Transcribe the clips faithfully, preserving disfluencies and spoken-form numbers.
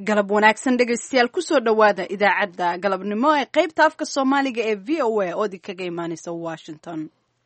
galab wanaagsan dhegaystayaal kusoo dhowaada idaacadda galabnimo ee qaybta afka soomaaliga ee v o a oo idin kaga imaanaysa washington.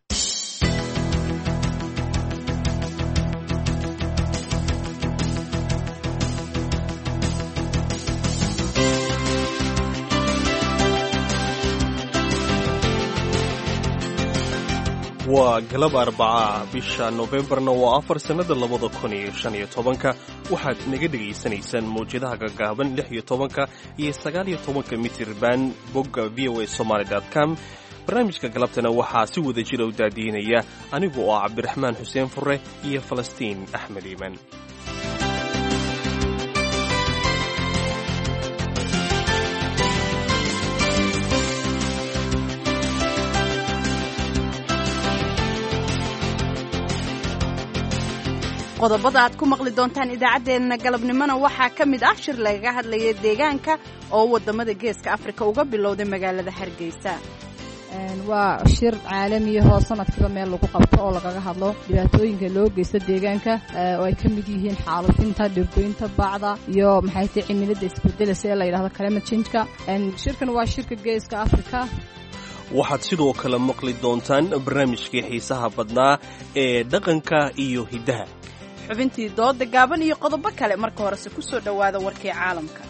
waa galab arbaca bisha Novembarna waa afar sanada labada kun iyo shan iyo tobanka. waxaad naga dhegaysanaysaan mawjadaha gaagaaban lix iyo tobanka iyo sagaal iyo tobanka mitirban bogga v o a somaly dot com. barnaamijka galabtana waxaa si wada jira u daadiinaya anigu oo cabdiraxmaan xuseen fure iyo falastiin axmed iiman. qodobada aad ku maqli doontaan idaacaddeenna galabnimona waxaa ka mid ah shir lagaga hadlaya deegaanka oo waddamada geeska afrika uga bilowday magaalada hargeysa. waa shir caalamiyahoo sanadkiiba meel lagu qabto oo lagaga hadlo dhibaatooyinka loo geysta deegaanka oo ay ka mid yihiin xaalufinta, dhirgoynta, bacda iyo maxay tahay cimilada isbedeleysa ee la yidhahdo climate change-ka. shirkan waa shirka geeska afrika. waxaad sidoo kale maqli doontaan barnaamijkii xiisaha badnaa ee dhaqanka iyo hiddaha, xubintii dooda gaaban iyo qodobo kale. marka horese ku soo dhowaada warkii caalamka.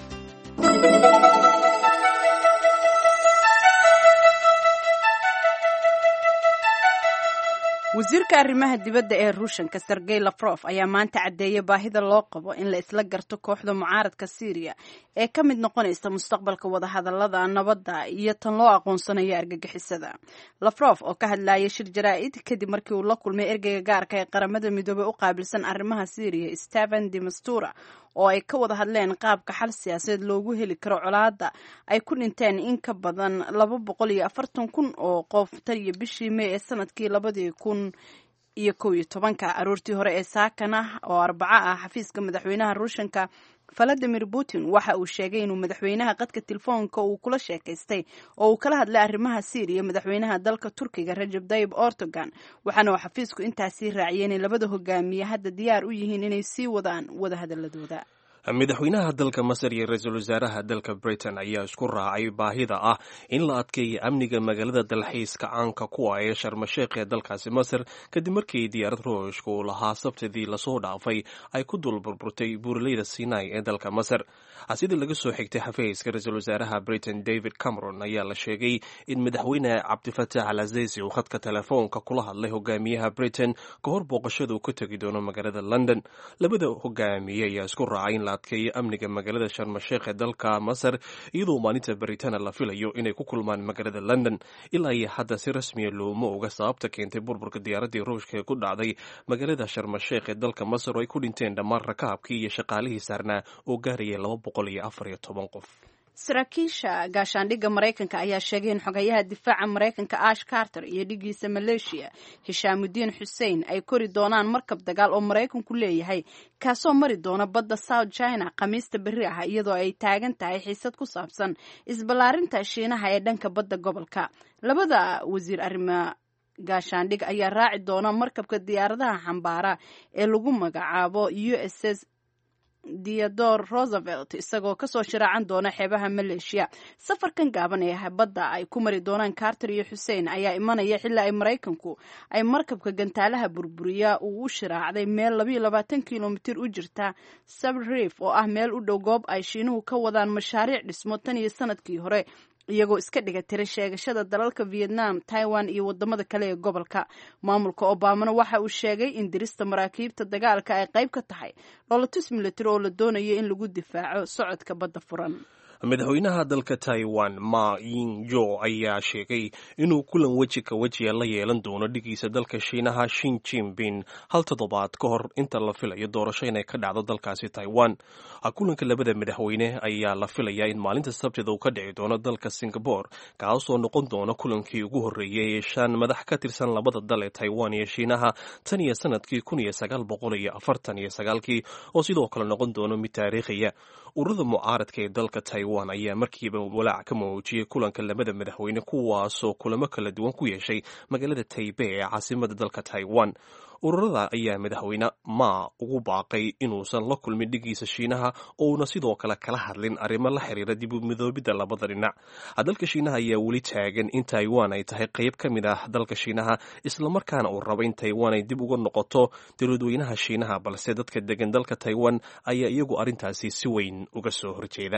wasiirka arrimaha dibadda ee ruushanka sergey lafrof ayaa maanta caddeeyay baahida loo qabo in la isla garto kooxda mucaaradka Syria ee ka mid noqonaysa mustaqbalka wadahadallada nabadda iyo tan loo aqoonsanayo argagixisada. Lafrof oo ka hadlayay shir jaraa'id kadib markii uu la kulmay ergeyga gaarka ee qaramada midoobay u qaabilsan arrimaha Syria Staffan de Mistura oo ay ka wada hadleen qaabka xal siyaasadeed loogu heli karo colaadda ay ku dhinteen in ka badan laba boqol iyo afartan kun oo qof tan iyo bishii May ee sanadkii labadii kun iyo kow iyo tobanka. aroortii hore ee saakan ah oo arbaca ah xafiiska madaxweynaha ruushanka Vladimir Putin waxa uu sheegay inuu madaxweynaha qadka telefoonka uu kula sheekaystay oo uu kala hadlay arrimaha Syria madaxweynaha dalka Turkiga Recep Tayyip Erdogan. waxaana uu xafiisku intaasii raaciyay inay labada hogaamiye hadda diyaar u yihiin inay sii wadaan wada hadaladooda. madaxweynaha dalka Masar iyo ra'iisul wasaaraha dalka Britain ayaa isku raacay baahida ah in la adkeeyo amniga magaalada dalxiiska caanka ku ah ee Sharm el-Sheikh ee dalkaasi Masar kadib markii diyaarad Ruushka uu lahaa sabtidii lasoo dhaafay ay ku dul burburtay buuraleyda Sinai ee dalka Masar. sida laga soo xigtay xafiiska ra'iisul wasaaraha Britain David Cameron ayaa la sheegay in madaxweyne Cabdifataax al-Azizi uu khadka telefoonka kula hadlay hogaamiyaha Britain ka hor booqashada uu ka tagi doono magaalada London. labada hogaamiye ayaa isku raacay in adkeeyo amniga magaalada Sharm el-Sheikh ee dalka Masar iyadoo maalinta Baritaan la filayo inay ku kulmaan magaalada London. ilaa iyo hadda si rasmi ah looma oga sababta keentay burburka diyaaradii Ruushka ee ku dhacday magaalada Sharm el-Sheikh ee dalka Masar oo ay ku dhinteen dhammaan rakaabkii iyo shaqaalihii saarnaa oo gaarayay laba boqol iyo afar iyo toban qof. saraakiisha gaashaandhigga Mareykanka ayaa sheegay in xogayaha difaaca Mareykanka Ash Carter iyo dhigiisa Malaysia Hishamuddin Hussein ay kori doonaan markab dagaal oo Mareykanku leeyahay kaasoo mari doona badda South China Khamiista berri ah iyadoo ay taagan tahay xiisad ku saabsan isballaarinta Shiinaha ee dhanka badda gobolka. labada wasiir arrimaha gaashaandhig ayaa raaci doona markabka diyaaradaha xambaara ee lagu magacaabo U S S Theodore Roosevelt isagoo kasoo shiraacan doona xeebaha Malaysia. safarkan gaaban ee badda ay ku mari doonaan Carter iyo Hussein ayaa imanaya xilli ay Mareykanku ay markabka gantaalaha burburiya uu u shiraacday meel laba iyo labaatan kiilomitir u jirta Sable Reef oo ah meel u dhow goob ay Shiinuhu ka wadaan mashaariic dhismo tan iyo sanadkii hore iyagoo iska dhiga tira sheegashada dalalka Vietnam, Taiwan iyo wadamada kale ee gobolka. maamulka Obama waxa uu sheegay in dirista maraakiibta dagaalka ay qayb ka tahay dhoolatus military oo la doonayo in lagu difaaco socodka badda furan. madaxweynaha dalka Taiwan Ma Ying-jeou ayaa sheegay inuu kulan weji ka wejiga la yeelan doono dhigiisa dalka Shiinaha Xi Jinping hal toddobaad ka hor inta la filayo doorasho inay ka dhacdo dalkaasi Taiwan. kulanka labada madaxweyne ayaa la filayaa in maalinta Sabtida uu ka dhici doono dalka Singapore kaasoo noqon doona kulankii ugu horreeyay ee shan madax ka tirsan labada dal ee Taiwan iyo Shiinaha tan iyo sanadkii kun iyo sagaal boqol iyo afartan iyo sagaalkii oo sidoo kale noqon doono mid taariikhiya. ururada mucaaradka ee dalka Taiwan ayaa markiiba walaac ka muujiyay kulanka labada madaxweyne kuwaasoo kulamo kala duwan ku yeeshay magaalada Taipei ee caasimadda dalka Taiwan. ururada ayaa madaxweyne ma ugu baaqay inuusan la kulmin dhigiisa shiinaha ouna sidoo kale kala hadlin arrimo la xiriira dib u midoobidda labada dhinac dalka shiinaha ayaa weli taagan in taiwan ay tahay qayb ka mid ah dalka shiinaha islamarkaana uu rabo in taiwan ay dib uga noqoto dowladweynaha shiinaha balse dadka degan dalka taiwan ayaa iyagu arrintaasi si weyn uga soo horjeeda.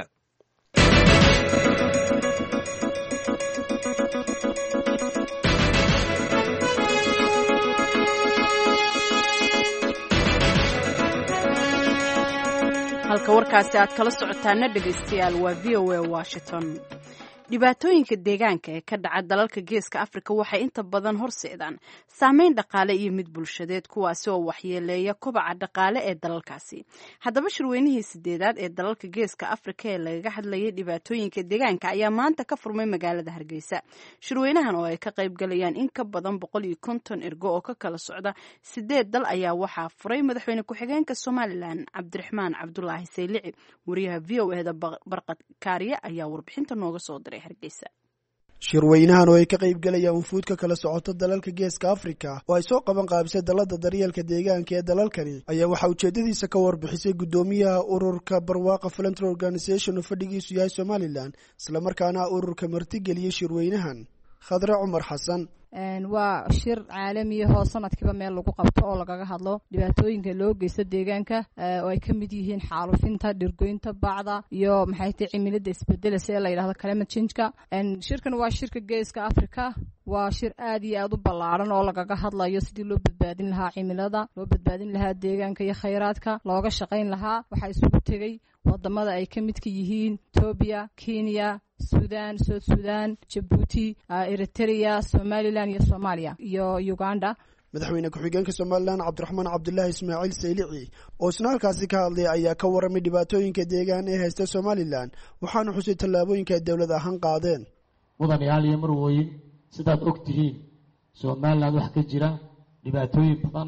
halka warkaasi aad kala socotaana dhegaystayaal waa v o a Washington. dhibaatooyinka deegaanka ee ka dhaca dalalka geeska Afrika waxay inta badan horseedaan saameyn dhaqaale iyo mid bulshadeed kuwaasi oo waxyeeleeya kobaca dhaqaale ee dalalkaasi. haddaba shirweynihii sideedaad ee dalalka geeska Afrika ee lagaga hadlayay dhibaatooyinka deegaanka ayaa maanta ka furmay magaalada Hargeysa. shirweynahan oo ay ka qayb galayaan in ka badan boqol iyo konton ergo oo ka kala socda sideed dal ayaa waxaa furay madaxweyne ku-xigeenka Somaliland Cabdiraxmaan Cabdulaahi Saylici. wariyaha V O A da Barqad Kaariye ayaa warbixinta nooga soo diray Hargeysa. shirweynahan oo ay ka qayb galayaan wufuud ka kala socota dalalka geeska Afrika oo ay soo qaban qaabisay dalada daryeelka deegaanka ee dalalkani ayaa waxa ujeedadiisa ka warbixisay gudoomiyaha ururka Barwaaqo Philanthropy Organization oo fadhigiisu yahay Somaliland isla markaana ururka martigeliyay shirweynahan Khadra Umar Xasan. waa shir caalami ah oo sanadkiiba meel lagu qabto oo lagaga hadlo dhibaatooyinka loo geysto deegaanka oo ay kamid yihiin xaalufinta dhirgoynta bacda iyo maxay tahay cimilada isbedelaysa ee la yiraahdo climate change-ka. shirkan waa shirka geeska Afrika waa shir aad iyo aad u ballaaran oo lagaga hadlayo sidii loo badbaadin lahaa cimilada loo badbaadin lahaa deegaanka iyo khayraadka looga shaqayn lahaa. waxaa isugu tegay wadamada ay ka midka yihiin Ethiopia, Kenya, Sudan, South Sudan, Djibouti, Eritrea, Somaliland iyo Soomaaliya iyo Uganda. madaxweyne ku-xigeenka Somaliland Cabdiraxmaan Cabdulaahi Ismaaciil Saylici oo isna halkaasi ka hadlay ayaa ka waramay dhibaatooyinka deegaan ee haysta Somaliland waxaana xusay tallaabooyinka ay dawlad ahaan qaadeen. mudanayaal iyo marwooyin sidaad ogtihiin Somaliland wax ka jira dhibaatooyin badan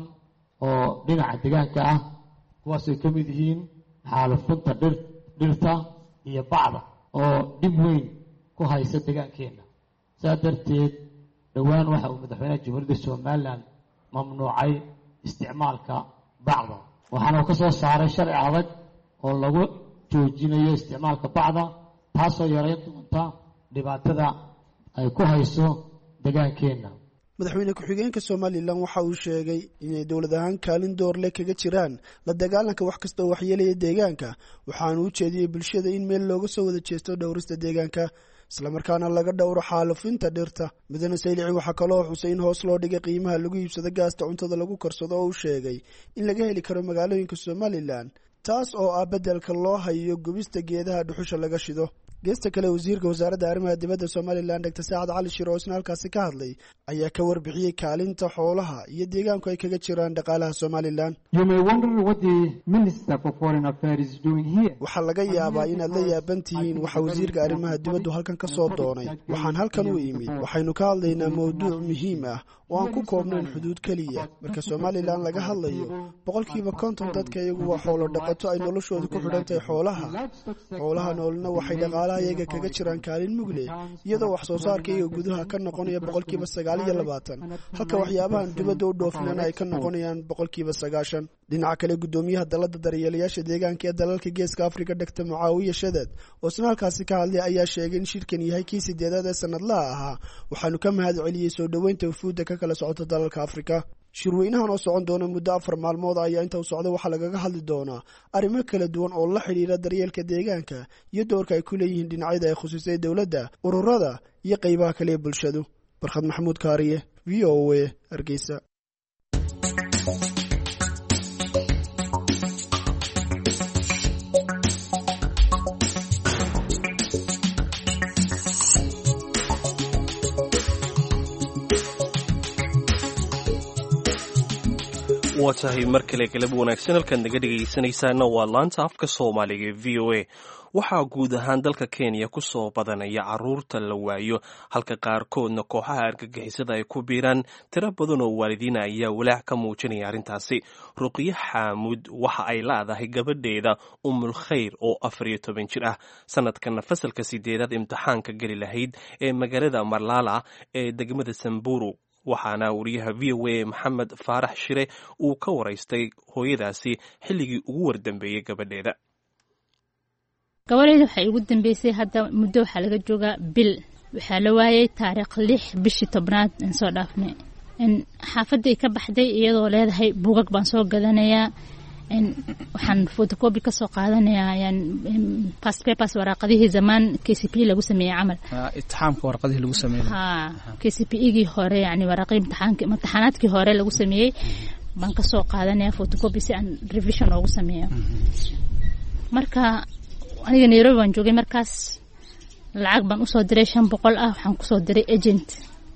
oo dhinaca deegaanka ah kuwaas ay ka mid yihiin xaalufinta dhirta iyo bacda oo dhib weyn ku haysa deegaankeena. sidaa darteed dhowaan waxa uu madaxweynaha jamhuuriyadda Somaliland mamnuucay isticmaalka bacda waxaana uu ka soo saaray sharci adag oo lagu joojinayo isticmaalka bacda taasoo yareyn doonta dhibaatada ay ku hayso deegaankeena. madaxweyne ku-xigeenka Somaliland waxa uu sheegay inay dawlad ahaan kaalin door leh kaga jiraan la dagaalanka wax kasta oo waxyeelaya deegaanka waxaana uu jeediyay bulshada in meel looga soo wada jeesto dhowrista deegaanka isla markaana laga dhowro xaalufinta dhirta. madaxweyne Saylici waxa kaloo xusay in hoos loo dhigay qiimaha lagu iibsado gaasta cuntada lagu karsado oo uu sheegay in laga heli karo magaalooyinka Somaliland taas oo ah bedelka loo hayo gubista geedaha dhuxusha laga shido. geesta kale wasiirka wasaaradda arrimaha dibadda Somaliland Doctor Saad Ali Shiro oo isna halkaasi ka hadlay ayaa ka warbixiyay kaalinta xoolaha iyo deegaanku ay kaga jiraan dhaqaalaha Somaliland. You may wonder what the Minister for Foreign Affairs is doing here. waxa laga yaabaa inaad la yaaban tihiin waxa wasiirka arrimaha dibaddu halkan ka soo doonay. waxaan halkan u imid waxaynu ka hadlaynaa mowduuc muhiim ah oo aan ku koobnayn xuduud kaliya. marka Somaliland laga hadlayo boqolkiiba konton dadka iyagu waa xoolo dhaqato ay noloshooda ku xidhan tahay xoolaha. xoolaha noolna waxay dhaqaalaha iyaga kaga jiraan kaalin mugle iyadoo wax soo saarka iyo gudaha ka noqonaya boqolkiiba sagaal iyo labaatan halka waxyaabahan dibadda u dhoofnaan ay ka noqonayaan boqolkiiba sagaashan. dhinaca kale gudoomiyaha dalada daryeelayaasha deegaanka ee dalalka geeska Afrika Doctor Mucaawiya Shadad oo isna halkaasi ka hadlay ayaa sheegay in shirkan yahay kii sideedaad ee sanadlaha ahaa waxaanu ka mahad celiyay soo dhaweynta wufuudda ka kala socota dalalka Afrika. shirweynahan oo socon doona muddo afar maalmood ayaa inta uu socdo waxa lagaga hadli doonaa arrimo kala duwan oo la xiriira daryeelka deegaanka iyo doorka ay ku leeyihiin dhinacyada ay khusisay dawladda ururada iyo qaybaha kale ee bulshadu. Barkhad Maxamuud Kaariye V O A Hargeysa. waa tahay mar kale galab wanaagsan halkaad naga dhegaysanaysaana waa laanta afka Soomaaliga V O A. waxaa guud ahaan dalka Kenya ku soo badanaya caruurta la waayo halka qaarkoodna kooxaha argagixisada ay ku biiraan. tiro badan oo waalidiin ayaa walaac ka muujinaya arrintaasi. Ruqiya Xaamud waxa ay leedahay gabadheeda Umul Khayr oo afar iyo toban jir ah sanadkan fasalka sideedaad imtixaanka gali lahayd ee magaalada Marlala ee degmada Samburu waxaana wariyaha v o a maxamed faarax shire uu ka waraystay hooyadaasi xilligii ugu wardambeeyey gabadheeda. gabadheeda waxay ugu dambeysay hadda muddo waxaa laga joogaa bil. waxaa la waayay taariikh lix bishii tobnaad aan soo dhaafnay. xaafaday ka baxday iyadoo leedahay buugag baan soo gadanayaa, waxaan photocopy ka soo qaadanayaa yani past papers waraaqadihii zaman K C P E lagu sameeyay camal itixaamka warqadihii lagu sameeyay ha K C P E gii hore yani waraaqii imtixaanka imtixaanaadkii hore lagu sameeyay baan ka soo qaadanayaa photocopy si aan revision ugu sameeyo. marka aniga Nairobi waan joogay markaas lacag baan u soo diray shan boqol ah, waxaan ku soo diray agent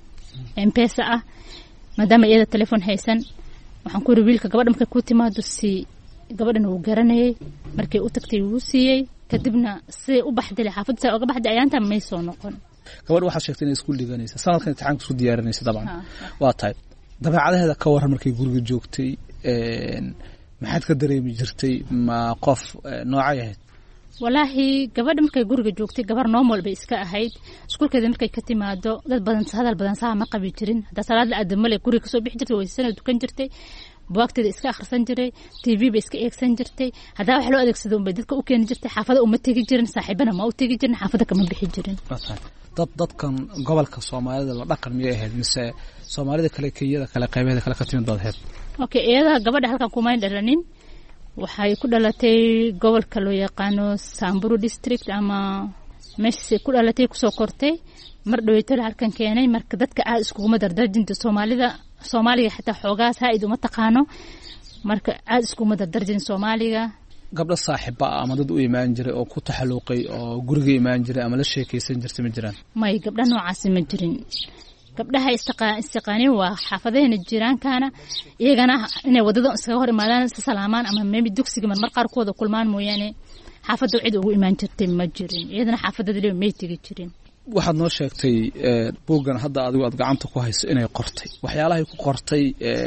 M-Pesa ah maadaama iyada telefoon haysan. waxaan ku wiilka gabadha markay ku timaado si gabadhan uu garanayay markay u tagtay uu siiyay kadibna si u baxday xaafadda oo baxday ayaanta ma soo noqon. gabadha waxaa sheegtay inay isku dhiganaysa sanadkan imtixaanka isku diyaarinaysa dabcan waa tahay dabeecadaheeda ka waran markay guriga joogtay een maxaad ka dareemi jirtay ma qof noocay ahayd? walaahi gabadha markay guriga joogtay gabar normal bay iska ahayd. iskuulkeeda markay ka timaado dad badan hadal badan saa ma qabi jirin. hada salaad la aadamale guriga kasoo bixi jirtay waysanad dukan jirtay, buugteeda iska akhrisan jiray, T V bay iska eegsan jirtay. hada wax loo adeegsado bay dadka u keen jirtay. xaafada uma tagi jirin, saaxiibana ma u tagi jirin, xaafada kama bixi jirin. dad dadkan gobolka Soomaalida la dhaqan miyay ahayd mise Soomaalida kale Kenyada kale qaybaheeda kale ka timid doodheed? okay iyada gabadha halkan kuma dhalanin, waxay ku dhalatay gobolka loo yaqaano Samburu district ama meesha ku dhalatay ku soo kortay. mar dhaweytay halkan keenay marka dadka aad isku ma dardarjinta Soomaalida Soomaaliga xitaa xoogaas hayd uma taqaano marka aad isku ma dardarjin Soomaaliga. gabdha saaxiiba ama dad u iimaan jiray oo ku taxaluuqay oo guriga iimaan jiray ama la sheekaysan jirtay ma jiraan? may gabdha noocaas ma jirin. gabdhaha istiqaaneen waa xaafadeena jiraankana iyagana inay wadada iskaga hor imaadaan salaamaan ama maybe dugsiga mar qaarkooda kulmaan mooyaane xaafada cid ugu imaan jirtay ma jirin. iyadana xaafadada leeyo may tagi jirin. waxaad noo sheegtay buuggan hadda adigu aad gacanta ku hayso inay qortay. waxyaalaha ku qortay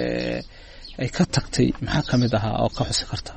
ay ka tagtay maxaa kamid ahaa oo ka xusi kartaa?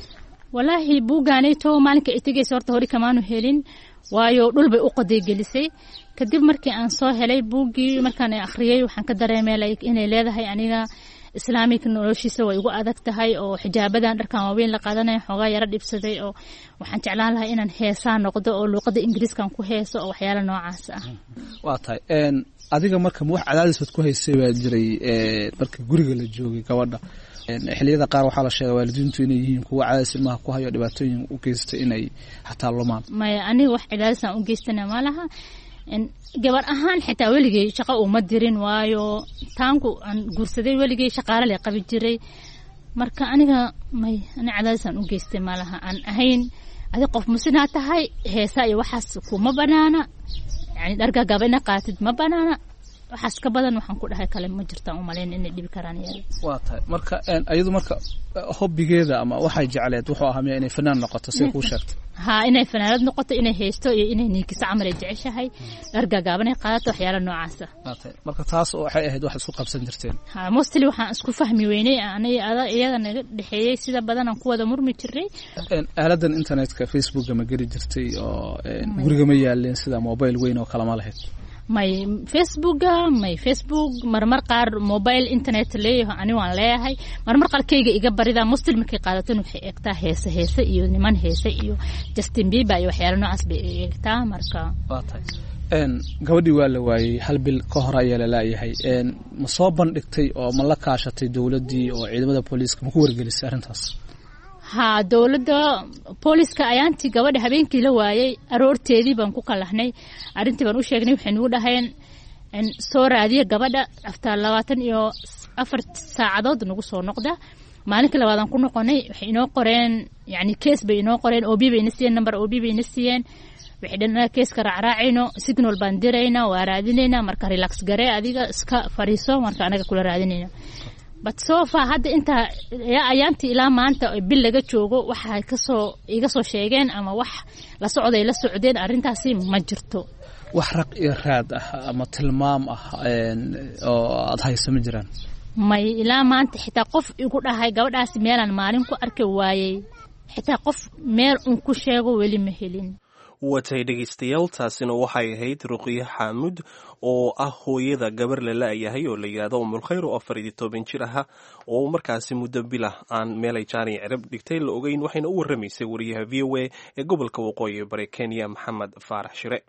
walaahi buuggaanayto maalinka ay tagaysay horta hore kamaanu helin waayo dhul bay u qaday gelisay. kadib markii aan soo helay buuggii markaan ay akhriyay waxaan ka dareemay inay leedahay aniga islaamik noloshiisa way ugu adag tahay oo xijaabadan dharkan waaweyn la qaadanayo xoogaa yara dhibsaday oo waxaan jeclaan lahaa inaan heesaan noqdo oo luuqada ingiriiskan ku heeso oo waxyaalo noocaas ah. waa tahay een adiga marka wax cadaadis ku haysay baa jiray ee marka guriga la joogay gabadha xilliyada qaar waxaa la sheegay waalidiintu inay yihiin kuwa cadaadis ilmaha ku hayo dhibaatooyin u geystay inay xataa lumaan? maya aniga wax cadaadis aan u geystana ma laha. gabar ahaan xitaa weligay shaqo uma dirin waayo taanku aan guursaday weligay shaqaale la qabi jiray marka aniga may ana cadaadis aan u geystay ma laha. aan ahayn adiga qof musina tahay heesa iyo waxaas kuma banaana yani dharka gabadha qaatid ma banaana waxaas ka badan waxaan ku dhahay kale ma jirta u maleyn inay dhib karaan yar. waa tahay marka een ayadu marka hobbigeeda ama waxay jecleed wuxuu ahaa inay fanaan noqoto si ku sheegtay? ha inay fanaanad noqoto inay heesto iyo inay ninkisa camal jeceshahay dharka gaaban ay qaadato waxyaalo noocaas ah. waa tahay marka taas waxay ahayd wax isku qabsan jirteen? ha mostly waxaan isku fahmi weynay aniga iyada naga dhaxeeyay sida badan aan ku wada murmi jiray. een aaladan internetka Facebook ma gari jirtay oo guriga ma yaaleen sida mobile weyn oo kala ma lahayd? may Facebook may Facebook marmar qaar mobile internet leeyahay ani waan leeyahay marmar qalkeyga iga barida muslim markay qaadato waxay eegtaa heesa heesa iyo niman heesa iyo Justin Bieber iyo waxyaalo noocaas bay eegtaa marka. waa tahay een gabadhii waa la waayay hal bil ka hor ayaa la laayahay een ma soo bandhigtay oo ma la kaashatay dawladii oo ciidamada booliiska ma ku wargelisay arrintaas? ha dawladda booliiska ayaantii gabadha habeenkii la waayay aroorteedii baan ku kalahnay arintii baan u sheegnay waxay nagu dhaheen in soo raadiya gabadha after labaatan iyo afar saacadood nagu soo noqda. maalinka labaad aan ku noqonay waxay inoo qoreen yani case bay inoo qoreen O B bay na siiyeen number O B bay na siiyeen waxay dhanaa case ka raacayno signal baan dirayna waa raadinayna marka relax garee adiga iska fariiso marka anaga kula raadinayna. but so far hadda inta ayaantii ilaa maanta bil laga joogo waxa ka soo iga soo sheegeen ama wax la socday la socdeen arintaasi ma jirto. wax raq iyo raad ah ama tilmaam ah oo aad hayso ma jiraan? may ilaa maanta xitaa qof igu dhahay gabadhaas meelan maalin ku arkay waayay xitaa qof meel un ku sheego weli ma helin. watay dhegaystayaal taasina waxay ahayd ruqyo xaamud oo ah hooyada gabar la la'yahay oo la yidhahdo umulkhayr oo afar iyo toban jir aha oo markaasi muddo bilah aan meelay jaaniya cirab dhigtay la ogeyn waxayna u warramaysay wariyaha v o a ee gobolka waqooyi bari kenya maxamed faarax shire.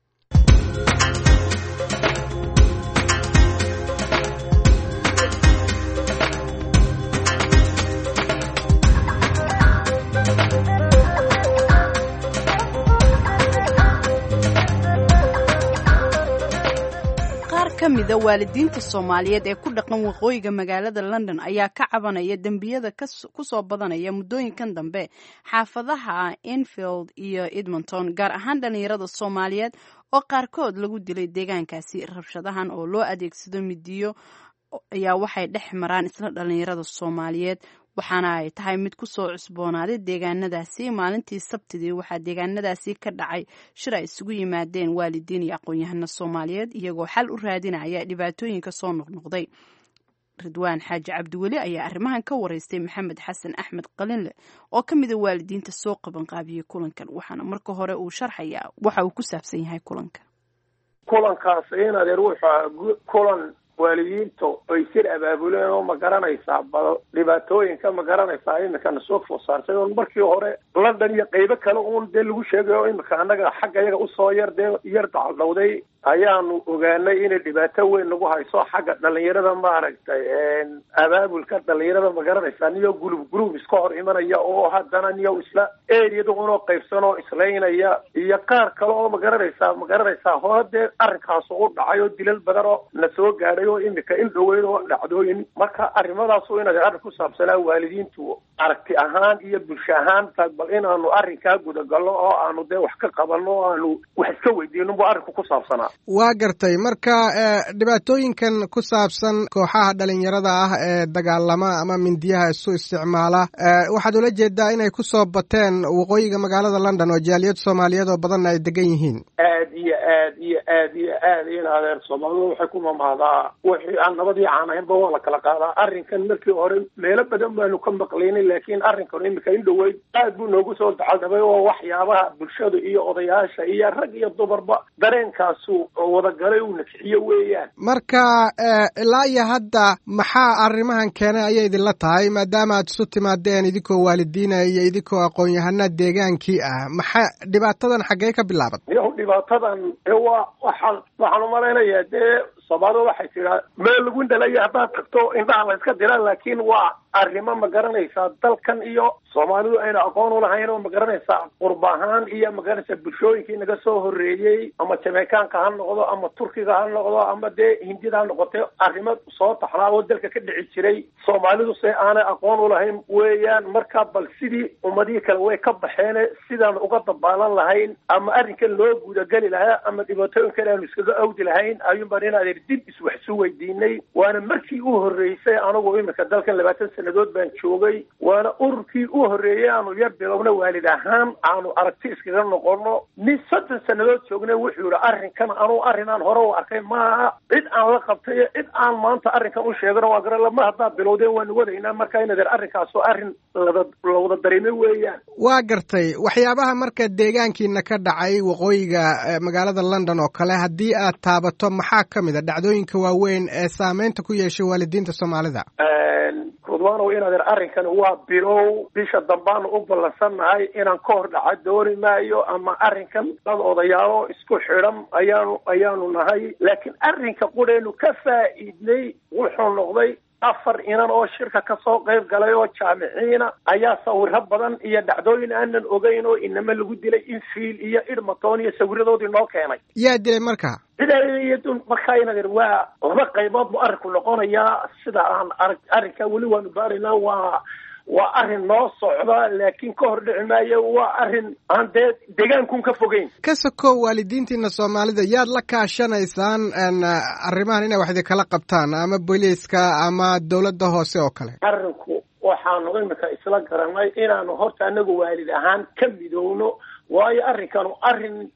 kamida waalidiinta Soomaaliyeed ee ku dhaqan waqooyiga magaalada London ayaa ka cabanaya dambiyada ku soo badanaya muddooyinkan dambe xaafadaha Enfield iyo Edmonton gaar ahaan dhalinyarada Soomaaliyeed oo qaarkood lagu dilay deegaankaasi. Rabshadahan oo loo adeegsado midiyo ayaa waxay dhex maraan isla dhalinyarada Soomaaliyeed waxaana ay tahay mid ku soo cusboonaaday deegaanadaasi. Maalintii Sabtidii waxaa deegaanadaasi ka dhacay shir ay isugu yimaadeen waalidiin iyo aqoon-yahano Soomaaliyeed iyagoo xal u raadinaya dhibaatooyinka soo noqnoqday. Ridwaan Xaaji Cabdiweli ayaa arrimahan ka wareystay Maxamed Xasan Axmed Qalinle oo ka mid ah waalidiinta soo qaban qaabiyay kulankan, waxaana marka hore uu sharxayaa waxa uu ku saabsan yahay kulanka. kulankaas in adeer wuxuu kulan waalidiintu ay sir abaabuleen oo ma garanaysaa dhibaatooyinka ma garanaysaa imikana soo fosaartay oo markii hore London iyo qaybo kale uun dee lagu sheegayo imika annaga xagga iyaga usoo yar dee yar dacaldhowday ayaanu ogaanay inay dhibaato weyn nagu hayso xagga dhalinyarada maaragtay abaabulka dhalinyarada ma garanaysaa niyo group group iska hor imanaya oo haddana niyo isla eriyada unoo qaybsan oo islaynaya iyo qaar kale oo ma garanaysaa ma garanaysaa hore dee arrinkaas u dhacay oo dilal badan oo na soo gaadhay oo imika in dhoweyn oo dhacdooyin. marka arrimadaasoo inaad arrin ku saabsanaa waalidiintu aragti ahaan iyo bulsho ahaan bal inaanu arrinkaa gudagalno oo aanu dee wax ka qabanno oo aanu wax iska weydiino buu arrinku ku saabsanaa. waa gartay marka dhibaatooyinkan ku saabsan kooxaha dhalinyarada ah ee dagaalama ama mindiyaha isu isticmaala waxaad ula jeedaa inay ku soo bateen waqooyiga magaalada London oo jaaliyad Soomaaliyeed oo badan ay degan yihiin. aad iyo aad iyo aad iyo aad in adeer Soomaalidu waxay ku mamaadaa wixii aan nabadii caanaynba waa la kala qaadaa. arrinkan markii hore meelo badan baanu ka maqlaynay laakiin arrinkan imika in dhoweyd aad buu noogu soo dacaldhabay oo waxyaabaha bulshada iyo odayaasha iyo rag iyo dumarba dareenkaasu wadagalay uu nakixiyo weeyaan. marka ilaa iyo hadda maxaa arrimahan keenay ayay idinla tahay maadaama aad isu timaadeen idinkoo waalidiina iyo idinkoo aqoon-yahana deegaankii ah maxaa dhibaatadan xaggee ka bilaaban? iyo dhibaatadan waa waxaan waxaan u malaynayaa dee Soomaalidu waxay tiraa meel lagu dhalaya haddaad tagto indhaha la iska diraa laakiin waa arrimo ma garanaysaa dalkan iyo Soomaalidu ayna aqoon u lahayn oo ma garanaysaa qurba ahaan iyo ma garanaysaa bulshooyinkii naga soo horreeyey ama Jamaicaanka ha noqdo ama Turkiga ha noqdo ama dee Hindida ha noqotay arrimo soo taxnaa oo dalka ka dhici jiray Soomaalidu si aanay aqoon u lahayn weeyaan. marka bal sidii ummadii kale way ka baxeen sidaan uga dabaalan lahayn ama arrinkan loo gudagali lahaa ama dhibaatooyin kale aanu iskaga awdi lahayn ayuun baan inaad dib iswaxsu weydiinay. waana markii u horreysay anigu imika dalkan labaatan sanadood baan joogay waana ururkii u horreeyay aanu yar bilowna waalid ahaan aanu aragti iskaga noqono. nin soddon sanadood joognay wuxuu yidhi arrinkan anuu arrin aan hore u arkay maaha cid aan la qabtay cid aan maanta arrinkan u sheegano waa garan lama haddaa bilowdeen waanu wadaynaa marka inadeer arrinkaasoo arrin lada la wada dareemay weeyaan. waa gartay waxyaabaha marka deegaankiina ka dhacay waqooyiga magaalada London oo kale haddii aad taabato maxaa ka mid a dhacdooyinka waaweyn ee saameynta ku yeeshay waalidiinta Soomaalida? Rudwaanow inadeer arrinkan waa bilow bisha dambaanu u ballansannahay inaan ka hor dhaca dooni maayo ama arrinkan dad odayaalo isku xidhan ayaanu ayaanu nahay laakiin arrinka qudheenu ka faa'iidnay wuxuu noqday afar inan oo shirka ka soo qayb galay oo jaamiciina ayaa sawirro badan iyo dhacdooyin aanan ogeyn oo inama lagu dilay Enfield iyo Edmonton iyo sawiradoodii noo keenay. yaa dilay marka? sidaydu markaa inadeer waa laba qaybood buu arrinku noqonayaa sida aan arrinka weli waanu baaraynaa waa waa arrin noo socda laakiin ka hor dhici maayo waa arrin aan dee deegaankun ka fogeyn. ka sokow waalidiintiina Soomaalida yaad la kaashanaysaan arrimahan inay wax idin kala qabtaan ama booliiska ama dowladda hoose oo kale? arrinku waxaanu imika isla garanay inaanu horta anagu waalid ahaan ka midowno waayo arrinkanu arrin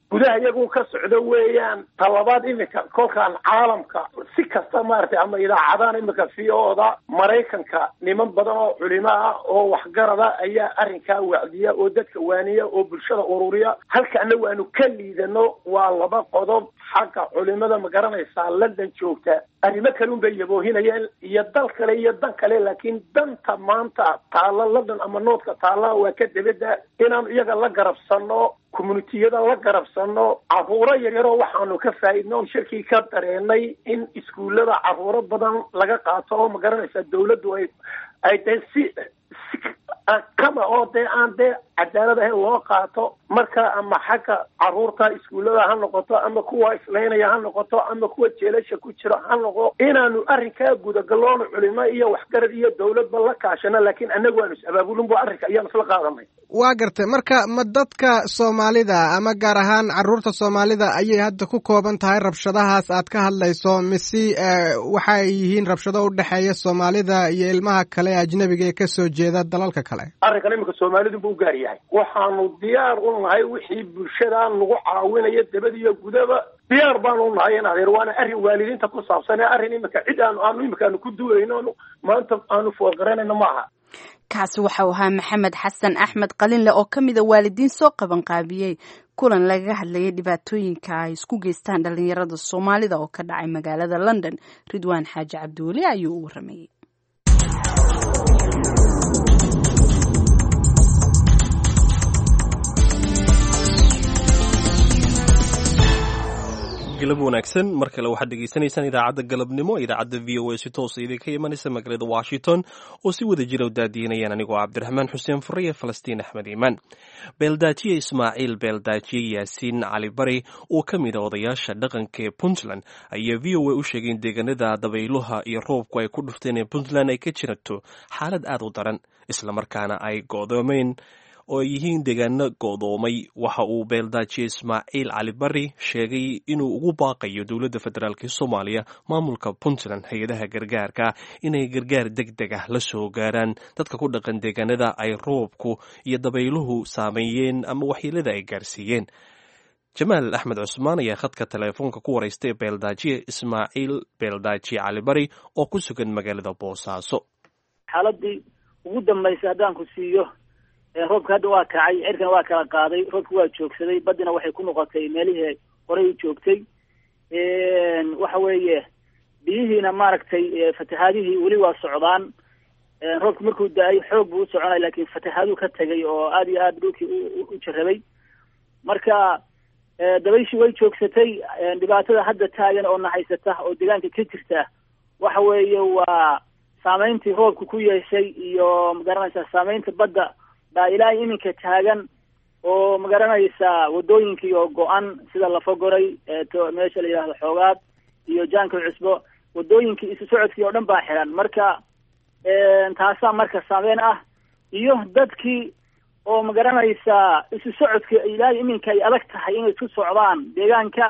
gudaha iyagu ka socdo weeyaan. talabaad iminka kolkaan caalamka si kasta maaragtay ama idaacadahan iminka v o da maraykanka niman badan oo culimo ah oo waxgarada ayaa arrinkaa wacdiya oo dadka waaniya oo bulshada ururiya. halka anagu aanu ka liidano waa laba qodob. xagga culimada ma garanaysaa London joogta arrimo kale un bay yaboohinayaan iyo dal kale iyo dan kale, laakiin danta maanta taala London ama noodka taala waa ka dibadda inaan iyaga la garabsano, communitiyada la garabsano. caruuro yaryaroo waxaanu ka faa'iidno shirkii ka dareenay in iskuullada caruuro badan laga qaato oo ma garanaysaa dawladdu ay ay dee si kama oo dee aan dee cadaalad ahayn loo qaato. marka ama xagga caruurta iskuullada ha noqoto ama kuwa islaynaya ha noqoto ama kuwa jeelasha ku jira ha noqo, inaanu arrinkaa gudagaloono culimo iyo waxgarad iyo dawladba la kaashano, laakiin anagu aanu is-abaabulin bu arrinka ayaanu isla qaadanay. waa gartay. marka ma dadka soomaalida ama gaar ahaan caruurta soomaalida ayay hadda ku kooban tahay rabshadahaas aad ka hadlayso, mise waxay yihiin rabshado u dhexeeya soomaalida iyo ilmaha kale ajnabiga ee kasoo jeeda dalalka kale? arrinkan iminka soomaalidu buu u gaar yahay. waxaanu diyaar u nahay wixii bulshada lagu caawinayo dabada iyo gudaba diyaar baanu nahay in adeer waana arrin waalidiinta ku saabsan ee arrin iminka cid aanu aanu iminka aanu ku duulayno maanta aanu foolgaranayno maaha. kaasi waxau ahaa maxamed xasan axmed qalinle oo ka mida waalidiin soo qabanqaabiyey kulan lagaga hadlayay dhibaatooyinka ay isku geystaan dhalinyarada soomaalida oo ka dhacay magaalada London. ridwaan xaaji cabdiweli ayuu u waramayey. galab wanaagsan mar kale waxaad dhegaysanaysaan idaacadda galabnimo idaacadda v o a si toosa idinka imanaysa magaalada Washington oo si wada jira u daadiinayaan anigoo cabdiraxmaan xuseen fure iyo falastiin axmed iimaan. beeldaajiye ismaaciil beeldaajiye yaasiin cali bari oo ka mid a odayaasha dhaqanka ee Puntland ayaa v o a u sheegay in deegaanada dabayluha iyo roobku ay ku dhufteen ee Puntland ay ka jirto xaalad aad u daran islamarkaana ay go'doomeen oo ay yihiin deegaano go'doomay. waxa uu beeldaajiye ismaaciil cali bari sheegay inuu ugu baaqayo dowladda federaalk ee Soomaaliya, maamulka Puntland, hay-adaha gargaarka inay gargaar degdeg ah la soo gaaraan dadka ku dhaqan deegaanada ay roobku iyo dabayluhu saameeyeen ama waxyeelada ay gaarsiiyeen. jamaal axmed cusmaan ayaa khadka teleefoonka ku waraystay beeldaajiye ismaaciil beeldaajiye cali bari oo ku sugan magaalada Boosaaso. xaaladii ugu dambeysay haddaan ku siiyo, roobka hadda waa kacay, cirkana waa kala qaaday, roobka waa joogsaday, badina waxay ku noqotay meelihii horey u joogtay. waxa weeye biyihiina maaragtay fatahaadihii weli waa socdaan. roobka markuu da-ay xoog buu u soconay, laakiin fatahaaduu ka tegay oo aada iyo aada dhulkii u jarabay. marka dabayshii way joogsatay. dhibaatada hadda taagan oo nahaysata oo deegaanka ka jirta waxa weeye waa saameyntii roobka ku yeeshay iyo magaranaysaa saameynta badda baa ilaahay iminka taagan oo magaranaysaa wadooyinkii oo go-an sida Lafogoray meesha la yidhaahdo Xoogaad iyo Jaanka Cusbo, wadooyinkii isu socodkii oo dhan baa xiran. marka taasaa marka saameyn ah, iyo dadkii oo magaranaysaa isu socodka ilaahay iminka ay adag tahay inay isku socdaan deegaanka.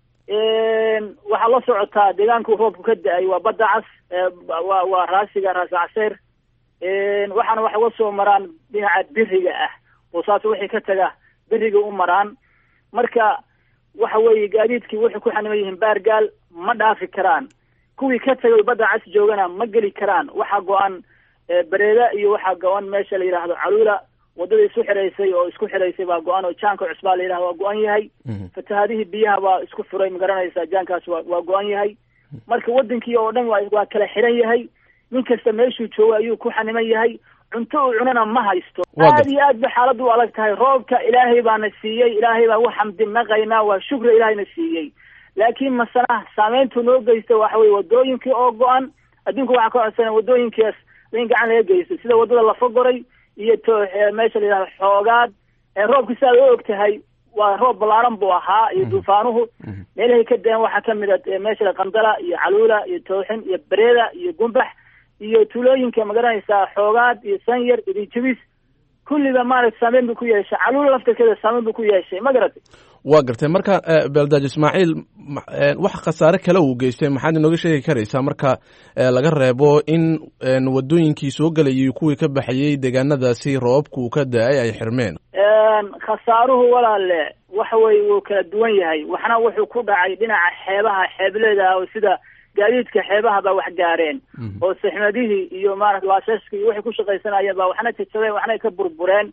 waxaa la socotaa deegaanku roobku ka da-ay waa badda cas, waa waa raasiga raasi caseer. waxaana wax uga soo maraan dhinaca biriga ah oo saas wixii ka taga biriga u maraan. marka waxa weeye gaadiidkii waxay ku xaniman yihiin baargaal, ma dhaafi karaan. kuwii ka tagay badda cas joogana ma geli karaan. waxaa go-an bareeda iyo waxaa go-an meesha la yidhaahdo Caluula, wadada isu xiraysay oo isku xiraysay baa go-an oo Jaanka Cusbaa la yidhahdo waa go-an yahay. fatahaadihii biyaha baa isku furay, magaranaysaa Jaankaas waa waa go-an yahay. marka wadankii oo dhan waa waa kala xiran yahay. nin kasta meeshuu joogo ayuu ku xaniman yahay. cunto uu cunana ma haysto. aad iyo aad ba xaaladu u adag tahay. roobka ilaahay baana siiyey, ilaahay baa u xamdi naqaynaa, waa shukri ilaahayna siiyey. laakiin masana saameyntu noo geysta waxa weeye wadooyinkii oo go-an. adduunka waxaa ka codsanaya wadooyinkaas in gacan laga geysto, sida wadada Lafogoray iyo meesha la yidhahdo Xoogaad. roobka sidaad u og tahay waa roob ballaaran buu ahaa iyo duufaanuhu. meelahay ka dayan waxaa kamid a meesha Qandala iyo Caluula iyo Tooxin iyo Bareeda iyo Gumbax iyo tuulooyinka magaranaysaa Xoogaad iyo Sanyar iyo Jabis. kulliba maaragtay saameyn buu ku yeeshay. Caluula laftirkeeda saameyn buu ku yeeshay, ma garatay? waa gartay. marka beeldaajiye ismaaciil, wax khasaare kale uu geystay maxaad inooga sheegi karaysaa marka laga reebo in wadooyinkii soo gelayay kuwii ka baxayay deegaanadaasi roobku uu ka da-ay ay xirmeen? khasaaruhu walaale waxa weye wuu kala duwan yahay. waxna wuxuu ku dhacay dhinaca xeebaha xeebleeda oo sida gaadiidka xeebaha baa wax gaareen oo saxmadihii iyo maarata laashashka iyo waxay ku shaqaysanayeen baa waxna jajabeen waxna ka burbureen.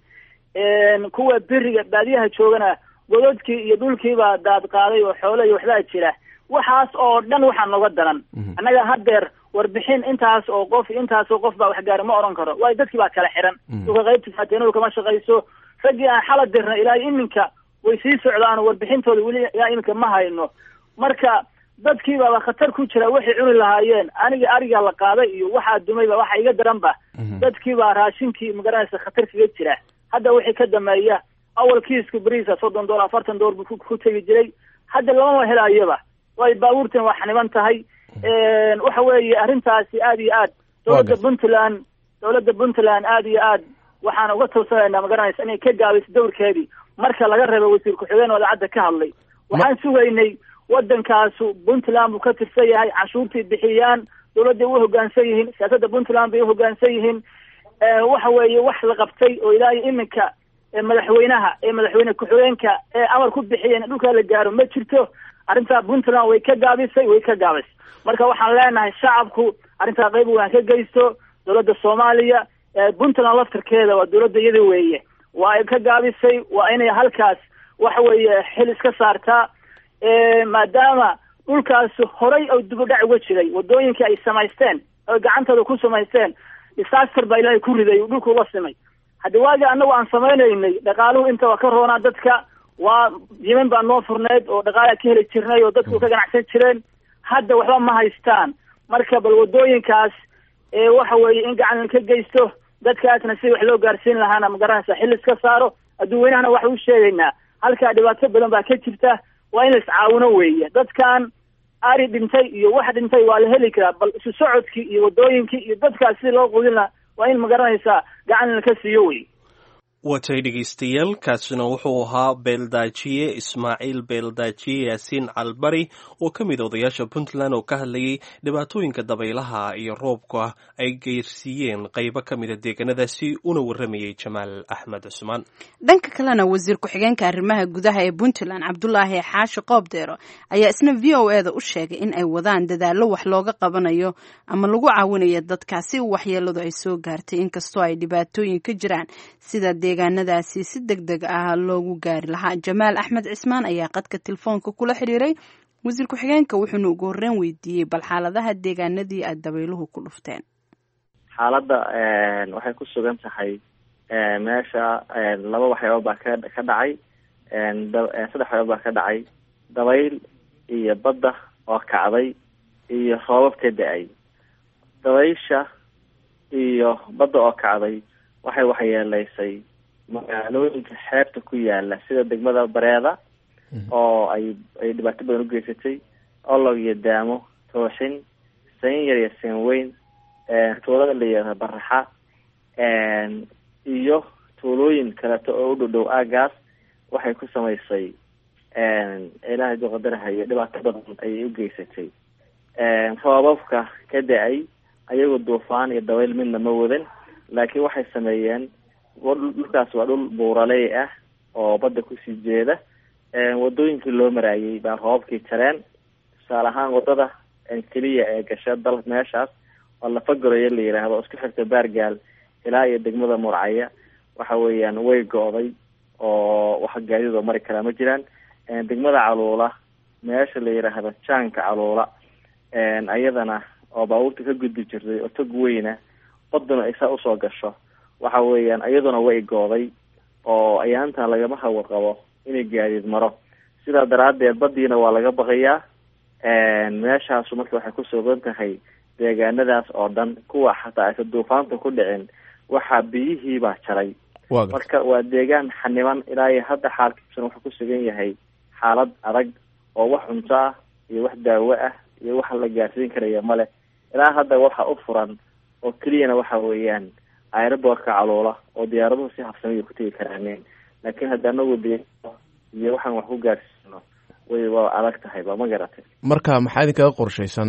kuwa beriga baadiyaha joogana gododkii iyo dhulkii baa daad qaaday oo xoolo iyo waxbaa jira. waxaas oo dhan waxaa nooga daran annaga haddeer warbixin intaas oo qof intaas oo qof baa wax gaara ma oran karo waayo dadkii baa kala xiran. dhulka qaybta faateenadu kama shaqayso. raggii aan xala dirna ilaa iminka way sii socdaan warbixintooda weli ilaa iminka ma hayno. marka dadkii baa khatar ku jira waxay cuni lahaayeen. aniga ariga la qaaday iyo waxaa dumayba waxa iga daranba dadkii baa raashinkii magaranaysa khatar kaga jira. hadda wixii ka dameeya awal kiiska bariisa soddon doollar afartan doollar buu ku tegi jiray. hadda lamama helaayaba way baabuurtan waa xaniban tahay. waxa weeye arrintaasi aad iyo aad dowladda puntland dowladda puntland aad iyo aad waxaan uga tawsanaynaa magaranaysa inay ka gaabiso dowrkeedii marka laga reebo wasiir ku-xigeen oo idaacadda ka hadlay. waxaan sugaynay wadankaasu puntland buu ka tirsan yahay canshuurtii bixiyaan dowladday u hoggaansan yihiin siyaasadda puntland bay u hoggaansan yihiin. waxa weeye wax la qabtay oo ilaahay iminka madaxweynaha ee madaxweyne ku-xigeenka ee amar ku bixiyeen in dhulkaa la gaaro ma jirto. arrintaa puntland way ka gaabisay way ka gaabisay. marka waxaan leenahay shacabku arrintaa qayb waan ka geysto. dowladda soomaaliya puntland laftarkeeda waa dowladda iyada weeye waa ay ka gaabisay. waa inay halkaas waxa weeye xil iska saartaa maadaama dhulkaas horay oo dib u dhac uga jiray wadooyinkii ay samaysteen oo gacantooda ku samaysteen disaster baa ilaahay ku riday dhulku la simay. hadda waaga annagu aan samaynaynay dhaqaaluhu inta waa ka roonaa dadka waa yemen baa noo furneed oo dhaqaalaa ka heli jirnay oo dadku ka ganacsan jireen. hadda waxba ma haystaan. marka bal wadooyinkaas ee waxa weeye in gacan ka geysto dadkaasna si wax loo gaarsiin lahaana magaranaysa xil iska saaro. adduunweynahana waxa u sheegaynaa halkaa dhibaato badan baa ka jirta waa in la iscaawino weeye. dadkan ari dhintay iyo wax dhintay waa la heli karaa bal isu socodkii iyo wadooyinkii iyo dadkaas si loo qudina waa in magaranaysaa gacan ka siiyo wey. watay dhegeystayaal kaasina wuxuu ahaa beeldaajiye ismaaciil beeldaajiye yaasiin calbari oo ka mid odayaasha puntland oo ka hadlayay dhibaatooyinka dabaylaha iyo roobka ay geersiiyeen qaybo ka mida deegaanadaasi una waramayay jamaal axmed cusmaan. dhanka kalena wasiir ku-xigeenka arrimaha gudaha ee puntland cabdulaahi xaashi qoobdeero ayaa isna v o eda u sheegay in ay wadaan dadaallo wax looga qabanayo ama lagu caawinayo dadkaasi waxyeeladu ay soo gaartay inkastoo ay dhibaatooyin ka jiraan sida deegaanadaasi si deg deg ah loogu gaari lahaa. jamaal axmed cismaan ayaa qadka telefoonka kula xiriiray wasiir ku-xigeenka wuxuuna ugu horreyn weydiiyey bal xaaladaha deegaanadii aad dabayluhu ku dhufteen. xaaladda waxay ku sugan tahay meesha laba waxyaaba baa ka ka dhacay saddex waxyaaba baa ka dhacay dabayl iyo badda oo kacday iyo roobab ka da-ay. dabaysha iyo badda oo kacday waxay waxyeeleysay magaalooyinka xeebta ku yaala sida degmada bareeda oo ay ay dhibaato badan u geysatay olog iyo daamo tooxin sayn yar iyo sayn weyn tuulada la yihahda baraxa iyo tuulooyin kaleeto oo u dhow-dhow aagaas waxay ku samaysay ilaahay duu qadarahayo dhibaato badan ayay u geysatay. roobabka ka da-ay ayagoo duufaan iyo dabayl midna ma wadan laakiin waxay sameeyeen dhulkaas waa dhul buuraley ah oo badda kusii jeeda. wadooyinkii loo maraayay baa roobabkii jareen. tusaale ahaan wadada keliya ee gasha dal meeshaas oo lafagoroya la yidhaahdo isku xigta baargaal ilaa iyo degmada murcaya waxa weeyaan way go-day oo wax gaadiid oo mari karaa ma jiraan. degmada caluula meesha la yidhaahdo jaanka caluula ayadana oo baabuurta ka gudbi jirtay oo tog weyna baduna ay saa usoo gasho waxa weeyaan iyaduna way go-day oo ayaantan lagama hawar qabo inay gaadiid maro. sidaa daraadeed badiina waa laga baqayaa. meeshaasu marka waxay ku sugan tahay deegaanadaas oo dhan kuwa xataa aysa duufaanta ku dhicin waxaa biyihii baa jaray. marka waa deegaan xaniban ilaa iyo hadda xaalkiisuna wuxuu ku sugan yahay xaalad adag oo wax cunto ah iyo wax daawo ah iyo wax la gaarsiin karaya male. ilaa hadda waxa u furan oo keliyana waxa weeyaan aerobortka caluula oo diyaaraduhu si habsamiya ku tegi karaaneen laakiin hadda anagu de iyo waxaan wax ku gaarsiino way waa adag tahay ba ma garatay. marka maxaa idinkaga qorshaysan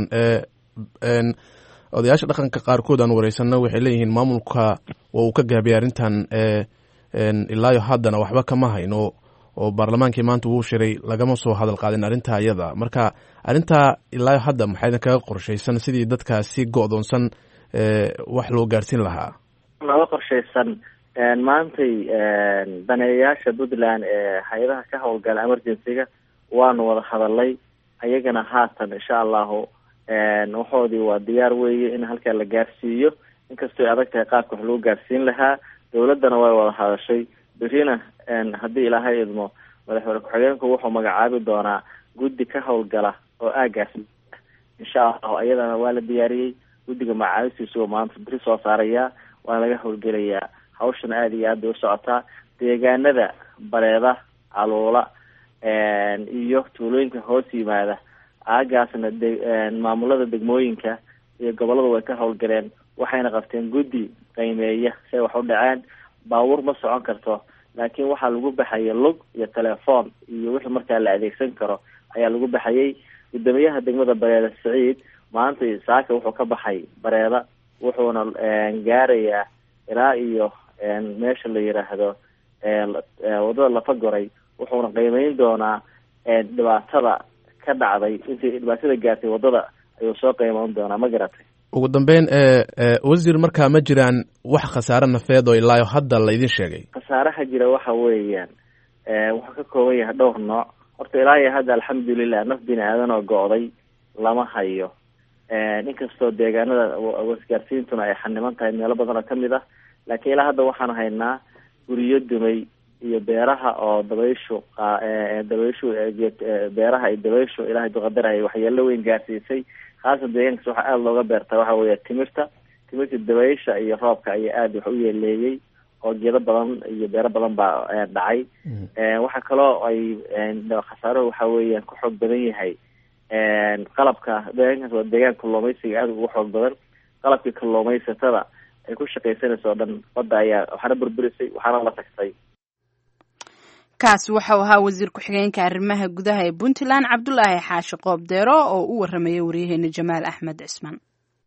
odayaasha dhaqanka qaarkood aan wareysana waxay leeyihiin maamulka waa uu ka gaabiyay arrintan ilaayo haddana waxba kama hayno oo baarlamaankii maanta wuu shiray lagama soo hadal qaadin arrintaa iyada marka arrintaa ilaayo hadda maxaa idin kaga qorshaysan sidii dadkaasi go'doonsan wax loo gaarsiin lahaa naga qorshaysan maantay daneeyayaasha puntland ee hay-adaha ka howlgala emergency-ga waanu wada hadalay ayagana haatan insha allahu waxoodii waa diyaar weeye in halkaa la gaarsiiyo inkastoo adag tahay qaabka wax lagu gaarsiin lahaa dawladdana way wada hadashay berina haddii ilaahay idmo madaxweyne ku-xigeenku wuxuu magacaabi doonaa guddi ka howlgala oo aagaas insha allahu ayadana waa la diyaariyey guddiga macaamistiisuga maanta beri soo saarayaa waana laga howlgelayaa hawshan aada iyo aad bay u socotaa deegaanada bareeda caluula iyo tuulooyinka hoos yimaada aagaasna de maamulada degmooyinka iyo gobollada way ka howlgaleen waxayna qabteen guddi qiimeeya say wax u dhaceen baabuur ma socon karto laakiin waxaa lagu baxaya lug iyo telefoon iyo wixii markaa la adeegsan karo ayaa lagu baxayay guddoomiyaha degmada bareeda saciid maanta saaka wuxuu ka baxay bareeda wuxuuna gaarayaa ilaa iyo meesha la yiraahdo wadada lafa goray wuxuuna qiimeyn doonaa dhibaatada ka dhacday intii dhibaatada gaartay wadada ayuu soo qiimeyn doonaa ma garatay ugu dambeyn wasiir markaa ma jiraan wax khasaare nafeed oo ilaayo hadda la idin sheegay khasaaraha jira waxa weeyaan wuxuu ka kooban yahay dhowr nooc horta ilaayo hadda alxamdulilah naf bini aadan oo go'day lama hayo inkastoo deegaanada wasgaarsiintuna ay xaniman tahay meelo badan oo kamid ah laakiin ilaa hadda waxaan haynaa guriyo dumay iyo beeraha oo dabayshu dabayshu beeraha ay dabayshu ilaahay duqadaraya waxyeelo weyn gaarsiisay khaasan deegaankaas waxaa aada looga beertaa waxa weeya timirta timirta dabaysha iyo roobka ayaa aada wax u yeeleeyey oo geedo badan iyo beero badan baa dhacay waxaa kaloo ay khasaaruhu waxa weeyaan ku xoog badan yahay qalabka deegaankaas waa deegaan kalluumaysiga aada ugu xoog badan qalabkii kalluumaysatada ay ku shaqaysanaysa oo dhan badda ayaa waxaana burburisay waxaana la tagtay kaasi waxau ahaa wasiir ku-xigeenka arrimaha gudaha ee puntland cabdulaahi xaashi qoobdeero oo u waramayay waryaheena jamaal axmed cismaan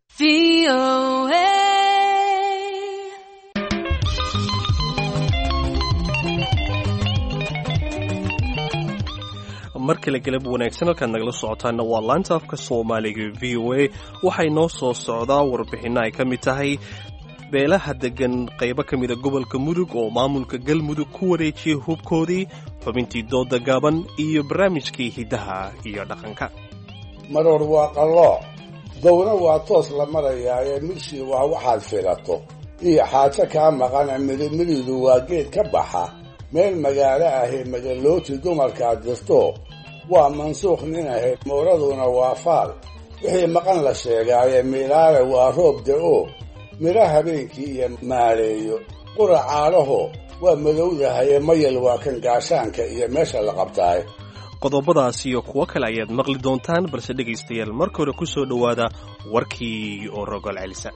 mar kale galab wanaagsan halkaad nagala socotaana waa laanta afka soomaaliga v o a waxay noo soo socdaa warbixinno ay ka mid tahay beelaha degan qaybo ka mida gobolka mudug oo maamulka galmudug ku wareejiyey hubkoodii xubintii dooda gaaban iyo barnaamijkii hiddaha iyo dhaqanka maroor waa qallooc downa waa toos la marayaa ee midshii waa waxaad filato iyo xaajo kaa maqana midimiridu waa geed ka baxa meel magaalo ahee magalooti dumarkaad dirto waa mansuuq nin ahayd mooraduna waa faal wixii maqan la sheegaayee miilaale waa roob da-o midho habeenkii iyo maaleeyo qura caalaho waa madowdahaye mayal waa kan gaashaanka iyo meesha la qabtaay qodobadaas iyo kuwo kale ayaad maqli doontaan balse dhegaystayaal marka hore ku soo dhowaada warkii oo rogol celisa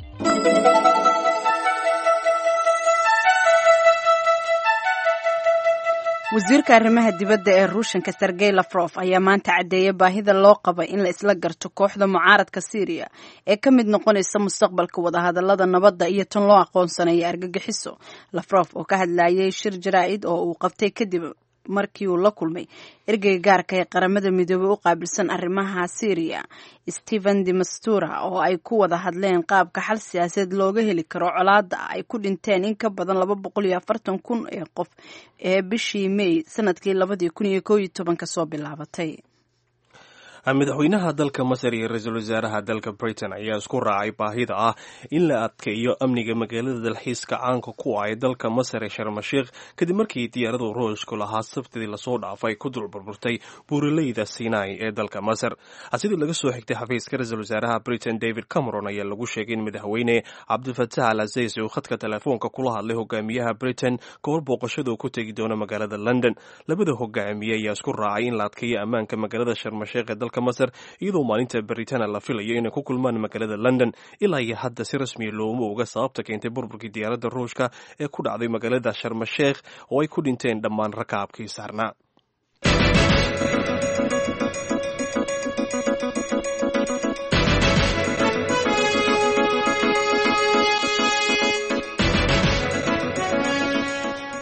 wasiirka arrimaha dibadda ee ruushanka sergey lafrof ayaa maanta caddeeyay baahida loo qaba in la isla garto kooxda mucaaradka syriya ee ka mid noqonaysa mustaqbalka wadahadalada nabadda iyo tan loo aqoonsanaya argagixiso lafrof oo ka hadlayay shir jaraa'id oo uu qabtay kadib markii uu la kulmay ergeyga gaarka ee qaramada midoobey u qaabilsan arrimaha syriya stephen de mastura oo ay ku wada hadleen qaabka xal siyaasadeed looga heli karo colaada ay ku dhinteen in ka badan laba boqol iyo afartan kun ee qof ee bishii may sanadkii labadii kun iyo kow iyo toban ka soo bilaabatay madaxweynaha dalka masar iyo ra-iisul wasaaraha dalka britain ayaa isku raacay baahida ah in la adkeeyo amniga magaalada dalxiiska caanka ku ah ee dalka masar ee sharmashiikh kadib markii diyaaradu ruushku lahaa sabtidii lasoo dhaafay ku dul burburtay buuraleyda sinai ee dalka masar sidii laga soo xigtay xafiiska ra-iisul wasaaraha britain david cameron ayaa lagu sheegay in madaxweyne cabdilfataax al azeys uu khadka telefoonka kula hadlay hogaamiyaha britain kahor booqashadu ku tegi doono magaalada london labada hogaamiye ayaa isku raacay in la adkeeyo ammaanka magaalada sharmashiikh ee dalka masar iyadoo maalinta baritana la filayo inay ku kulmaan magaalada london ilaa iyo hadda si rasmiya looma oga sababta keentay burburkii diyaaradda ruushka ee ku dhacday magaalada sharmasheekh oo ay ku dhinteen dhammaan rakaabkii saarnaa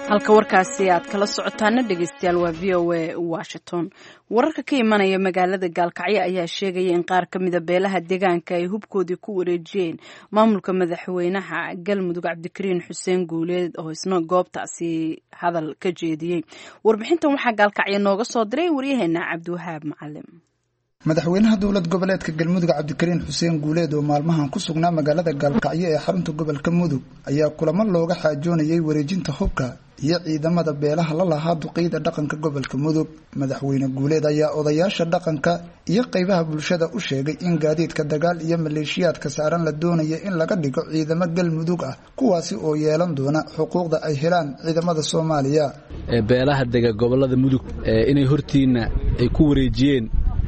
halka warkaasi aad kala socotaana dhegeystayaal waa v o a Washington. Wararka ka imanaya magaalada Gaalkacyo ayaa sheegaya in qaar ka mida beelaha deegaanka ay hubkoodii ku wareejiyeen maamulka madaxweynaha Galmudug Cabdikariin Xuseen Guuleed oo isna goobtaasi hadal ka jeediyey. Warbixintan waxaa Gaalkacyo nooga soo diray waryaheena Cabdiwahaab Macalin. madaxweynaha dowlad goboleedka Galmudug Cabdikariin Xuseen Guuleed oo maalmahan ku sugnaa magaalada Gaalkacyo ee xarunta gobolka Mudug ayaa kulamo looga xaajoonayay wareejinta hubka iyo ciidamada beelaha la lahaa duqeyda dhaqanka gobolka Mudug. madaxweyne Guuleed ayaa odayaasha dhaqanka iyo qaybaha bulshada u sheegay in gaadiidka dagaal iyo maleeshiyaadka saaran la doonayo in laga dhigo ciidamo Galmudug ah kuwaasi oo yeelan doona xuquuqda ay helaan ciidamada Soomaaliya. beelaha dega gobolada Mudug inay hortiina ay ku wareejiyeen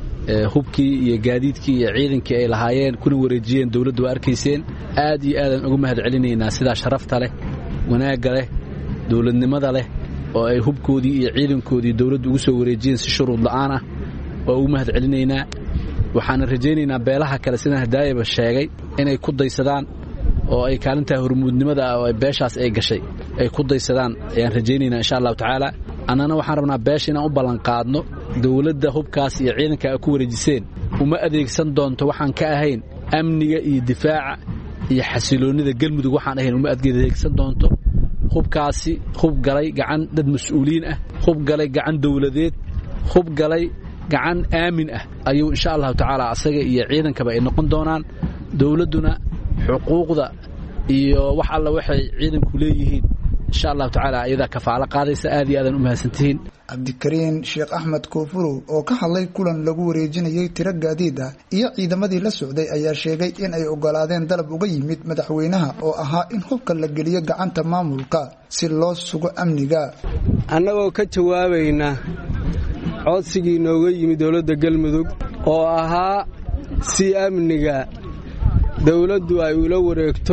hubkii iyo gaadiidkii iyo ciidankii ay lahaayeen kuna wareejiyeen dawladdu waa arkayseen. aad iyo aadan ugu mahad celinaynaa sidaa sharafta leh wanaagga leh dawladnimada leh oo ay hubkoodii iyo ciidankoodii dawladdu ugu soo wareejiyeen si shuruud la'aan ah waa ugu mahad celinaynaa. waxaana rajaynaynaa beelaha kale sidaan hadaayaba sheegay inay ku daysadaan oo ay kaalintaa hormuudnimada ah oo ay beeshaas ay gashay ay ku daysadaan ayaan rajaynaynaa insha allahu tacaala. annana waxaan rabnaa beesha inaan u ballanqaadno dawladda hubkaas iyo ciidanka ay ku wareejiseen uma adeegsan doonto waxaan ka ahayn amniga iyo difaaca iyo xasiloonida Galmudug waxaan ahayn uma adeegsan doonto. hubkaasi hub galay gacan dad mas'uuliin ah, hub galay gacan dawladeed, hub galay gacan aamin ah ayuu insha allahu tacaala asaga iyo ciidankaba ay noqon doonaan. dawladduna xuquuqda iyo wax alla waxay ciidanku leeyihiin insha allahu tacaala ayada kafaalo qaadaysa. aad iyo aadan u mahadsantihiin. Cabdikariin Sheekh Axmed Koofuro oo ka hadlay kulan lagu wareejinayay tiro gaadiid ah iyo ciidamadii la socday ayaa sheegay in ay ogolaadeen dalab uga yimid madaxweynaha oo ahaa in hubka la geliyo gacanta maamulka si loo sugo amniga. annagoo ka jawaabayna codsigii nooga yimid dawladda Galmudug oo ahaa si amniga dawladdu ay ula wareegto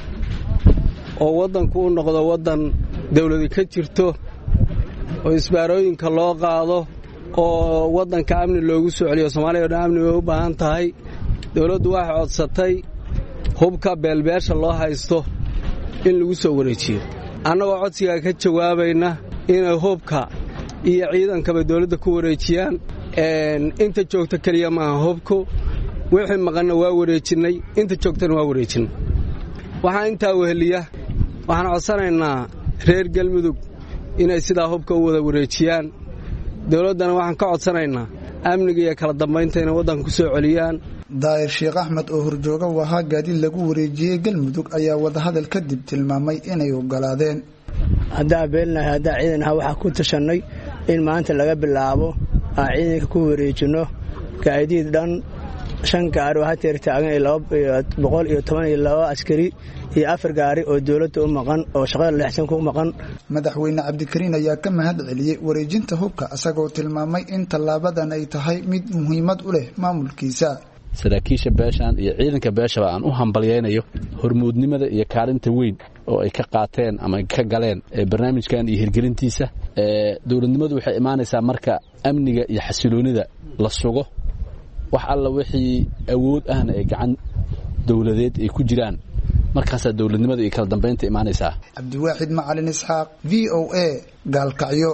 oo wadanku u noqdo wadan dawladi ka jirto oo isbaarooyinka loo qaado oo wadanka amni loogu soo celiyo. Soomaaliya oo amni way u baahan tahay. dawladdu waxay codsatay hubka beelbeesha loo haysto in lagu soo wareejiyo. annagoo codsiga ka jawaabayna inay hubka iyo ciidankaba dawladda ku wareejiyaan. inta joogta kaliya maaha hubku wixii maqanna waa wareejinay, inta joogtana waa wareejinay. waxaan intaa weheliya waxaan codsanaynaa reer Galmudug inay sidaa hubka u wada wareejiyaan. dawladdana waxaan ka codsanaynaa amniga iyo kala dambaynta inay waddanka ku soo celiyaan. daahir Sheekh Axmed oo horjooga wahaa gaadiid lagu wareejiyey Galmudug ayaa wadahadal kadib tilmaamay inay ogolaadeen. haddaa beelnahay haddaa ciidanaha waxaa ku tashanay in maanta laga bilaabo aan ciidanka ku wareejino gaadiid dhan shan gaari oo hateer taagan boqol iyo toban iyo laba askari iyo afar gaari oo dawladda u maqan oo shaqada leexsan ku maqan. madaxweyne Cabdikariin ayaa ka mahad celiyay wareejinta hubka asagoo tilmaamay in tallaabadan ay tahay mid muhiimad u leh maamulkiisa. saraakiisha beeshan iyo ciidanka beeshaba aan u hambalyeynayo hormuudnimada iyo kaalinta weyn oo ay ka qaateen ama ka galeen barnaamijkan iyo hirgelintiisa. dawladnimadu waxay imaanaysaa marka amniga iyo xasiloonida la sugo. wax alla wixii awood ahna ay gacan dawladeed ay ku jiraan markaasaa dawladnimada iyo kala dambaynta imaanaysaa. Cabdiwaaxid Macalin Isxaaq, V O A, Gaalkacyo.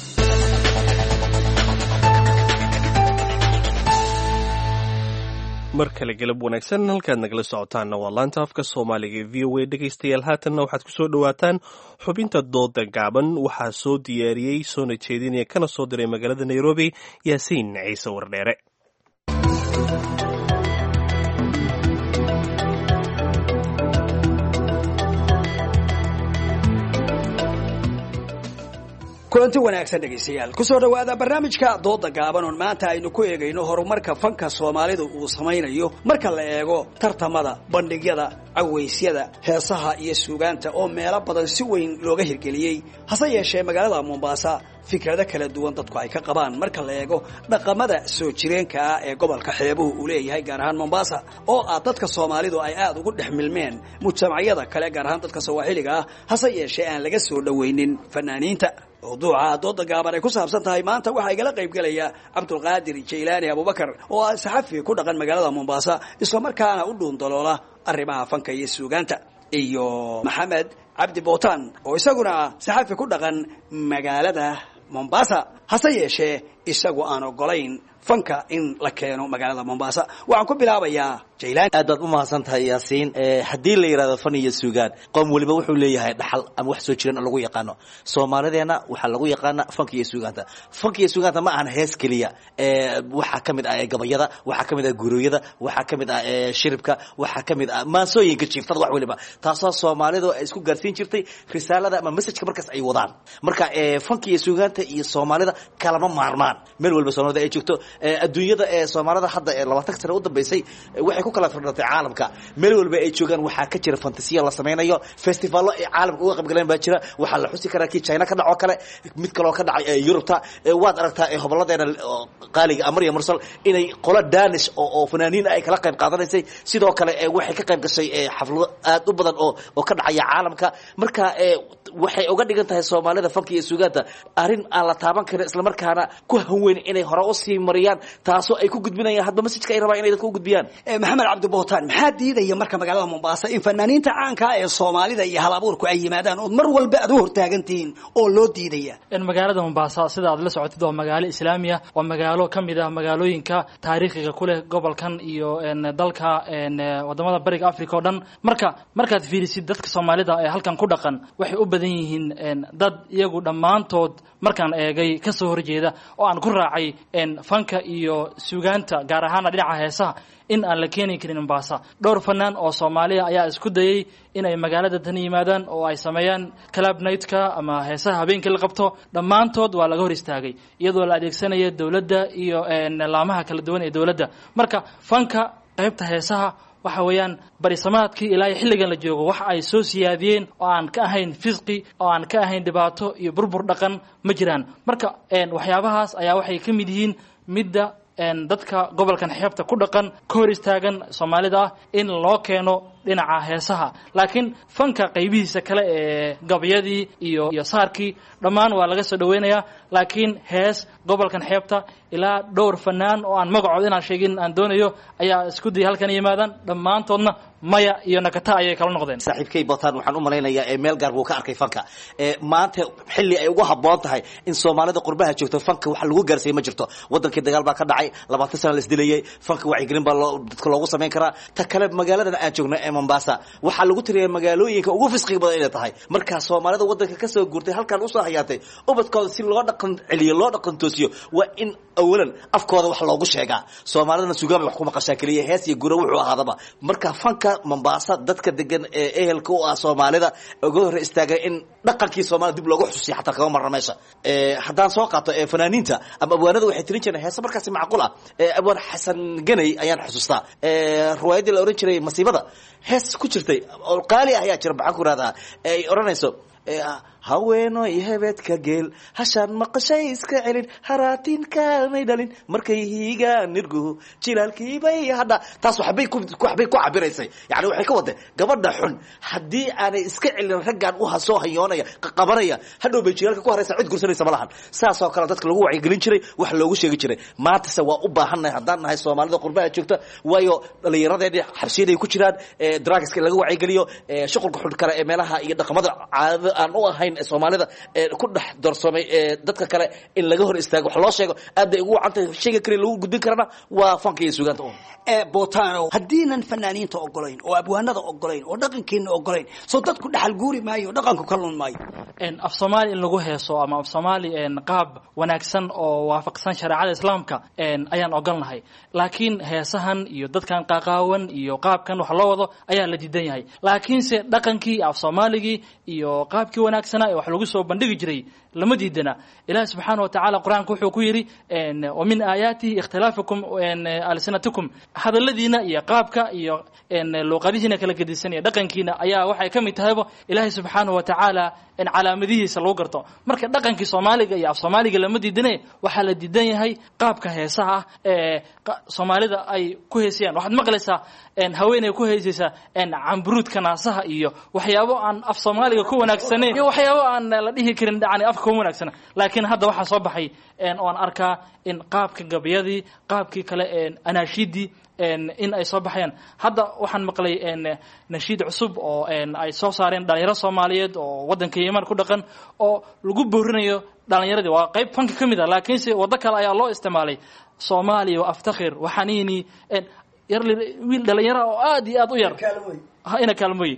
mar kale galab wanaagsan halkaad nagala socotaanna waa laanta afka soomaaliga v o a. dhegaystayaal haatanna waxaad ku soo dhowaataan xubinta dooda gaaban. waxaa soo diyaariyey soona jeedinaya kana soo diray magaalada Nairobi Yaasiin Ciise Wardheere. kulanti wanaagsan dhegaystayaal ku soo dhawaada barnaamijka dooda gaaban oo maanta aynu ku eegayno horumarka fanka Soomaalidu uu samaynayo marka la eego tartamada, bandhigyada, cawaysyada, heesaha iyo suugaanta oo meelo badan si weyn looga hirgeliyay. hase yeeshee magaalada Mombasa fikrado kala duwan dadku ay ka qabaan marka la eego dhaqamada soo jireenka ah ee gobolka xeebuhu uu leeyahay gaar ahaan Mombasa oo ah dadka Soomaalidu ay aad ugu dhexmilmeen mujtamacyada kale gaar ahaan dadka Soomaaliga ah. hase yeeshee aan laga soo dhaweynin fanaaniinta. موضوع dooda gaaban ay ku saabsan tahay maanta waxa igala qayb galaya Cabdulqaadir Jeylaani Abubakar oo ah saxafi ku dhaqan magaalada Mombasa isla markaana u dhuun daloola arrimaha fanka iyo suugaanta iyo Maxamed cabdi bootaan oo isaguna ah saxafi ku dhaqan magaalada mombasa hase yeeshee isagu aan ogolayn fanka in la keeno magaalada mombasa waxaan ku bilaabayaa jaylaan aad baad u mahadsan tahay yaasiin haddii la yidhahdo fan iyo suugaan qoom waliba wuxuu leeyahay dhaxal ama wax soo jiran oo lagu yaqaano soomaalideena waxaa lagu yaqaana fanka iyo suugaanta fanka iyo suugaanta ma ahan hees keliya waxaa ka mid ah gabayada waxaa ka mid ah gurooyada waxaa ka mid ah shiribka waxaa ka mid ah maasooyinka jiiftada wax waliba taasoo soomaalidu ay isku gaarsiin jirtay risaalada ama messageka markaas ay wadaan marka fanka iyo suugaanta iyo soomaalida kalama maarmaan meel walba soomaalida ay joogto adduunyada ee soomaalida hadda ee labaatan sano u dambeysay waxay ku kala firdhatay caalamka meel walba ay joogaan waxaa ka jira fantasiya la sameynayo festivallo ay caalamka uga qayb galeen baa jira waxaa la xusi karaa kii China ka dhaco kale mid kale oo ka dhacay ee Yurubta waad aragtaa ee hoboladeena qaaliga Amriya Mursal inay qola Danish oo oo fanaaniin ay kala qayb qaadanaysay sidoo kale waxay ka qayb gashay xaflado aad u badan oo oo ka dhacaya caalamka marka waxay uga dhigan tahay soomaalida fanka iyo suugaanta arrin aan la taaban karin isla markaana ku hanweyn inay hore u sii mariyaan taasoo ay ku gudbinayaan hadba message ay rabaan inay dadku u gudbiyaan maxamed cabdi bootaan maxaa diidaya marka magaalada mombasa in fanaaniinta caanka ah ee soomaalida iyo hal abuurku ay yimaadaan oo mar walba aad u hortaagantihiin oo loo diidaya in magaalada mombasa sida aad la socotid waa magaalo islaamiya waa magaalo ka mid ah magaalooyinka taariikhiga ku leh gobolkan iyo dalka wadamada bariga africa oo dhan marka markaad fiirisid dadka soomaalida ee halkan ku dhaqan waxay u badan yihiin dad iyagu dhammaantood markaan eegay ka soo horjeeda oo aan ku raacay fanka iyo suugaanta gaar ahaan dhinaca heesaha in aan la keeni karin Mombasa dhowr fanaan oo Soomaaliya ayaa isku dayay in ay magaalada tan yimaadaan oo ay sameeyaan club night-ka ama heesaha habeenkii la qabto dhammaantood waa laga hor istaagay iyadoo la adeegsanayo dawladda iyo laamaha kala duwan ee dawladda marka fanka qaybta heesaha waxa weeyaan barisamaadkii ilaa xilligan la joogo waxa ay soo siyaadiyeen oo aan ka ahayn fisqi oo aan ka ahayn dhibaato iyo burbur dhaqan ma jiraan marka waxyaabahaas ayaa waxay ka mid yihiin midda dadka gobolkan xeebta ku dhaqan ka hor istaagan Soomaalida in loo keeno dhinaca heesaha laakiin fanka qaybihiisa kale ee gabayadii iyo iyo saarkii dhammaan waa laga soo dhaweynayaa laakiin hees gobolkan xeebta ilaa dhowr fanaan oo aan magacooda inaan sheegin aan doonayo ayaa isku day halkan yimaadaan dhammaantoodna maya iyo nakata ayay kala noqdeen saaxiibkay bootaan waxaan u malaynayaa ee meel gaar buu ka arkay fanka ee maanta xilli ay ugu haboon tahay in Soomaalida qurbaha joogto fanka wax lagu gaarsiin ma jirto wadankii dagaal baa ka dhacay labaatan sano la isdilayay fanka wax gelin baa dadka loogu sameyn karaa ta kale magaalada aan joogno ee Mombasa waxa lagu tiriyay magaalooyinka ugu fisqiga badan inay tahay marka Soomaalida wadanka ka soo guurtay halkan u soo hayaatay ubadkooda si loo dhaqan celiyo loo dhaqan toosiyo waa in awalan afkooda wax loogu sheegaa Soomaalidana suugaan wax ku maqashaa kaliya hees iyo guro wuxuu ahaadaba marka fanka Mombasa dadka degan ee ehelka u ah Soomaalida ugu hor istaagay in dhaqankii Soomaalida dib loogu xusuusiyo xataa kama marna meesha ee hadaan soo qaato ee fanaaniinta ama abwaanada waxay tirin jireen hees markaas macquul ah ee abwaan Xasan Ganay ayaan xusuustaa ee riwaayadii la oran jiray masiibada hees ku jirtay oo qaali ah ayaa jira baxan ku raada ay oranayso haweeno ihebedka geel hashan maqashay iska celin haraatinka may dhalin markay hiigaan nirgu jilaalkiibay hadda taas waxbay ku waxbay ku cabiraysay yaani waxay ka waday gabadha xun hadii aanay iska celin raggan u hasoo hayoonaya qabanaya hadhow bay jilaalka ku haraysa cid gursanaysa malahan saas oo kale dadka lagu wacyi gelin jiray wax loogu sheegi jiray maanta se waa u baahanay hadaan nahay Soomaalida qurbaha joogta waayo dhalinyaradeedii xabsiyaday ku jiraan drugska laga wacyi geliyo shaqalka xun kale ee meelaha iyo dhaqamada caado aan u ahayn Soomaalida ku dhex dorsamay dadka kale in laga hor istaago wax loo sheego aad ay ugu wacantay sheega kale lagu gudbin karana waa fanka iyo suugaanta ee Bootano hadiinan fanaaniinta ogolayn oo abwaanada ogolayn oo dhaqankeena ogolayn soo dadku dhaxal guuri maayo dhaqanku kalluun maayo in af Soomaali in lagu heeso ama af Soomaali in qaab wanaagsan oo waafaqsan shariicada Islaamka in ayaan ogolnahay laakiin heesahan iyo dadkan qaaqaawan iyo qaabkan wax loo wado ayaa la diidan yahay laakiin se dhaqankii af Soomaaligi iyo qaabkii wanaagsan ee wax lagu soo bandhigi jiray lama diidana Ilaahay subhanahu wa ta'ala quraanku wuxuu ku yiri wa min ayatihi ikhtilafukum alsanatukum hadaladiina iyo qaabka iyo luqadihiina kala gedisan iyo dhaqankiina ayaa waxay kamid tahay Ilaahay subhanahu wa ta'ala in calaamadihiisa lagu garto marka dhaqankii Soomaaliga iyo af Soomaaliga lama diidane waxa la diidan yahay qaabka heesaha ee soomaalida ay ku heesayaan waxaad maqlaysaa haweeney ku heesaysaa camburuudka naasaha iyo waxyaabo aan af soomaaliga ku wanaagsanayn iyo waxyaabo aan la dhihi karin yani afka kuma wanaagsana laakiin hadda waxaa soo baxay oan arkaa in qaabka gabayadii qaabkii kale anaashiidii in ay soo baxayaan hadda waxaan maqlay nashiid cusub oo ay soo saareen dhalinyaro soomaaliyeed oo wadanka yeman ku dhaqan oo lagu boorinayo dhalinyaradii waa qayb fanka ka mid ah laakiinse waddo kale ayaa loo isticmaalay soomaaliya waa aftakhir waxaaniini yar wiil dhalinyaro oo aad iyo aad u yar ina kaalmooy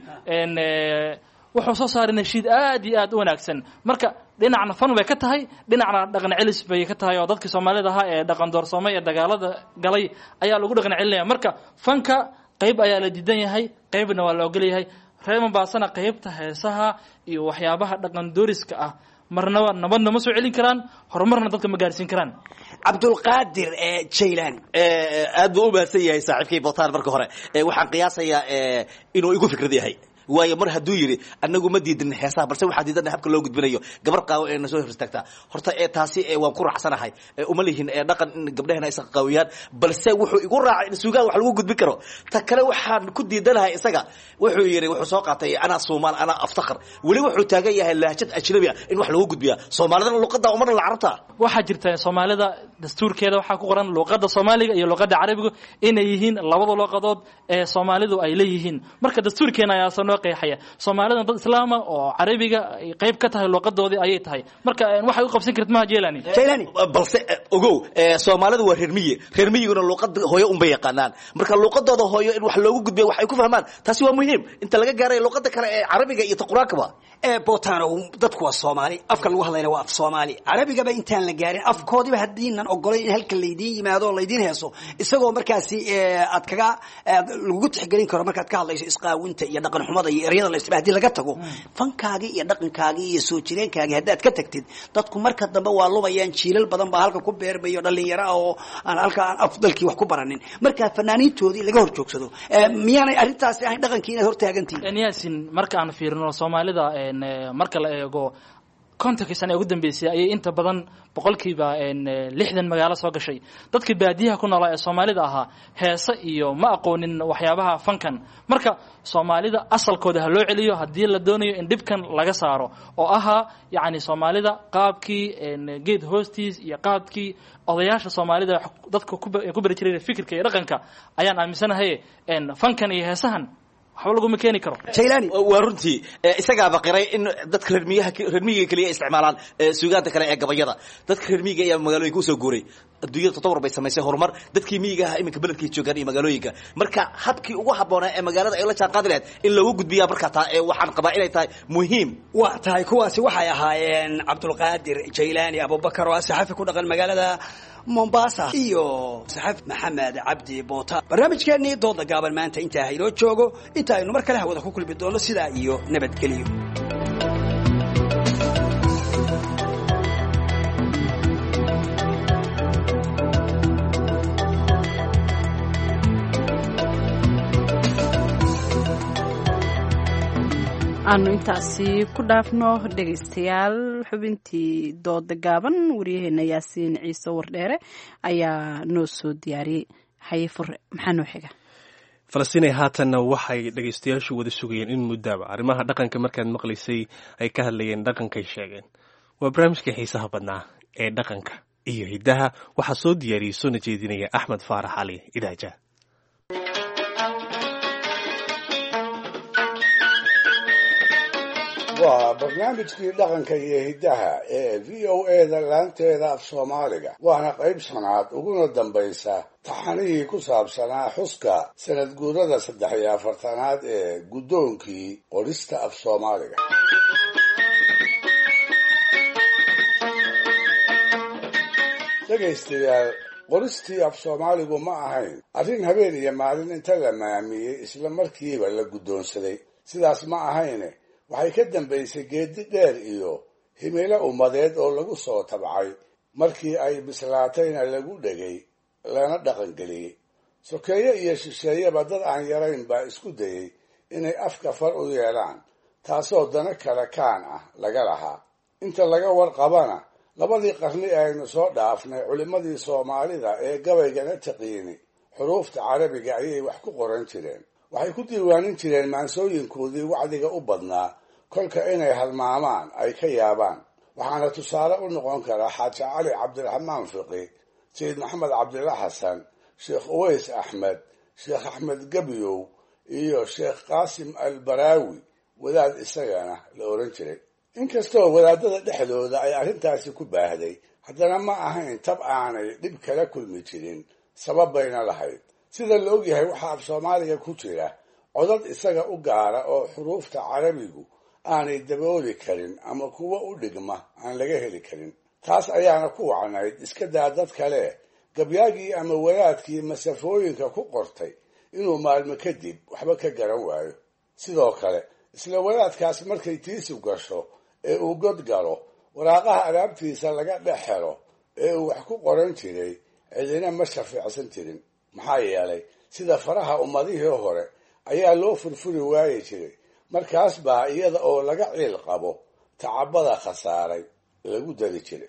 wuxuu soo saaray nashiid aad iyo aad u wanaagsan marka dhinacna fan bay ka tahay dhinacna dhaqan celis bay ka tahay oo dadkii soomaalida ahaa ee dhaqan doorsoomay ee dagaalada galay ayaa lagu dhaqan celinaya marka fanka qayb ayaa la diidan yahay qaybna waa la ogol yahay reer Mombasana qaybta heesaha iyo waxyaabaha dhaqan dooriska ah marnaba nabadna ma soo celin karaan horumarna dadka ma gaarsiin karaan cabdulqaadir jaylaan aad buu u baahsan yahay saaxiibkay botaan marka hore waxaan qiyaasayaa inuu igu fikrad yahay waayo mar hadduu yidhi anagu ma diidin heesaha balse waxaa diidan habka loo gudbinayo gabar qaawo ee nasoo horstaagtaa horta ee taasi waan ku raacsanahay uma lihin ee dhaqan in gabdhahana ay qaawiyaan balse wuxuu igu raacay in suugaan wax lagu gudbin karo ta kale waxaan ku diidanahay isaga wuxuu yiri wuxuu soo qaatay ana Soomaal ana aftakhar wali wuxuu taagan yahay lahjad ajnabi ah in wax lagu gudbiya Soomaalida luqadda umar la carabta waxa jirta Soomaalida dastuurkeeda waxa ku qoran luqadda Soomaaliga iyo luqadda Carabiga inay yihiin labada luqadood ee Soomaalidu ay leeyihiin marka dastuurkeena ayaa soo qeexaya Soomaalida dad islaam oo Carabiga qayb ka tahay luqadoodii ayay tahay marka waxay u qabsan kartaa ma jeelani jeelani balse ogow Soomaalidu waa reer miyi reer miyiguna luqadda hooyo un bay yaqaanaan marka luqadooda hooyo in wax loogu gudbiyo waxay ku fahmaan taasi waa muhiim inta laga gaaray luqadda kale ee Carabiga iyo Quraanka ee bootano dadku waa Soomaali afka lagu hadlayna waa af Soomaali Carabiga ba intaan la gaarin afkoodiba hadiinan ogolay in halka leedin yimaado leedin heeso isagoo markaasi aad kaga lagu tixgelin karo markaad ka hadlayso isqaawinta iyo dhaqan xumada iyo ereyada la isticmaalo laga tago fankaaga iyo dhaqankaaga iyo soo jireenkaaga hadaad ka tagtid dadku marka dambe waa lumayaan jiilal badan ba halka ku beermayo dhalinyaro oo aan halka aan afdalkii wax ku baranin marka fanaaniintoodii laga hor joogsado miyaanay arintaasi ahayn dhaqankiina hor taagantii yaasin marka aan fiirino Soomaalida marka la eego kontonka sano ugu dambeysay ayay inta badan boqolkiiba lixdan magaalo soo gashay dadkii baadiyaha ku noolaa ee Soomaalida ahaa heesa iyo ma aqoonin waxyaabaha fankan marka Soomaalida asalkooda loo celiyo hadii la doonayo in dibkan laga saaro oo ahaa yaani Soomaalida qaabkii geed hoostiis iyo qaabkii odayaasha Soomaalida dadka ku bari jiray fikirka iyo dhaqanka ayaan aaminsanahay fankan iyo heesahan waxa lagu mekeeni karo jeelani waa runtii isaga baqiray in dadka reer miyaha reer miyiga kaliya isticmaalaan suugaanta kale ee gabayada dadka reer miyiga ayaa magaalooyinka u soo guuray adduunyada tatawur bay samaysay horumar dadkii miyiga ah iminka beledkii joogaan iyo magaalooyinka marka habkii ugu haboonaa ee magaalada ay la jaan qaadi lahayd in lagu gudbiyaa marka taa ee waxaan qabaa inay tahay muhiim waa tahay kuwaasi waxay ahaayeen Cabdulqaadir Jaylaani Abubakar oo saxafi ku dhaqan magaalada Mombasa iyo saxafi Maxamed Cabdi Boota barnaamijkeennii dooda gaaban maanta inta hayro joogo inta aynu mar kale hawada ku kulmi doono sida iyo nabadgelyo aanu intaasi ku dhaafno dhegaystayaal xubintii dooda gaaban wariyaheena yaasiin ciise wardheere ayaa noo soo diyaariyey haye fure maxaa noo xiga falastinay haatanna waxay dhegaystayaashu wada sugayeen in muddaaba arrimaha dhaqanka markaad maqlaysay ay ka hadlayeen dhaqankay sheegeen waa barnaamijka xiisaha badnaa ee dhaqanka iyo hiddaha waxaa soo diyaariyey soona jeedinaya axmed faarax cali idaaja waa barnaamijkii dhaqanka iyo hiddaha ee v o eda laanteeda af soomaaliga waana qayb shanaad uguna dambaysa taxanihii ku saabsanaa xuska sanad guurada saddex iyo afartanaad ee guddoonkii qorista af soomaaliga dhegaystayaal qoristii af soomaaligu ma ahayn arrin habeen iyo maalin inta la maamiyey isla markiiba la guddoonsaday sidaas ma ahayne waxay ka dambaysay geedi dheer iyo himilo ummadeed oo lagu soo tabcay markii ay bislaatayna lagu dhegay lana dhaqangeliyey sokeeye iyo shisheeyeba dad aan yarayn baa isku dayey inay afka far u yeelaan taasoo dana kale kaan ah laga lahaa inta laga warqabana labadii qarni aynu soo dhaafnay culimmadii soomaalida ee gabaygana taqiini xuruufta carabiga ayay wax ku qoran jireen. waxay ku diiwaanin jireen maansooyinkoodii wacdiga u badnaa kolka inay halmaamaan ay ka yaabaan. waxaana tusaale u noqon karaa xaaji cali cabdiraxmaan fiqi, sayid maxamed cabdilla xasan, sheekh uways axmed, sheekh axmed gebyow iyo sheekh qaasim albaraawi, wadaad isagana la oran jiray. inkastoo wadaadada dhexdooda ay arrintaasi ku baahday, haddana ma ahayn tab aanay dhib kala kulmi jirin, sabab bayna lahayd. sida la ogyahay waxaa af soomaaliga ku jira codad isaga u gaara oo xuruufta carabigu aanay dabooli karin ama kuwo u dhigma aan laga heli karin. taas ayaana ku wacnayd iska daa dad kale gabyaagii ama wadaadkii masafooyinka ku qortay inuu maalmo kadib waxba ka garan waayo. sidoo kale isla wadaadkaas markay tiisu gasho ee uu god galo, waraaqaha alaabtiisa laga dhex helo ee uu wax ku qoran jiray cidina ma shafiicsan jirin. maxaa yeelay sida faraha ummadihii hore ayaa loo furfuri waayi jiray. markaas baa iyada oo laga ciil qabo tacabada khasaaray lagu dari jiray.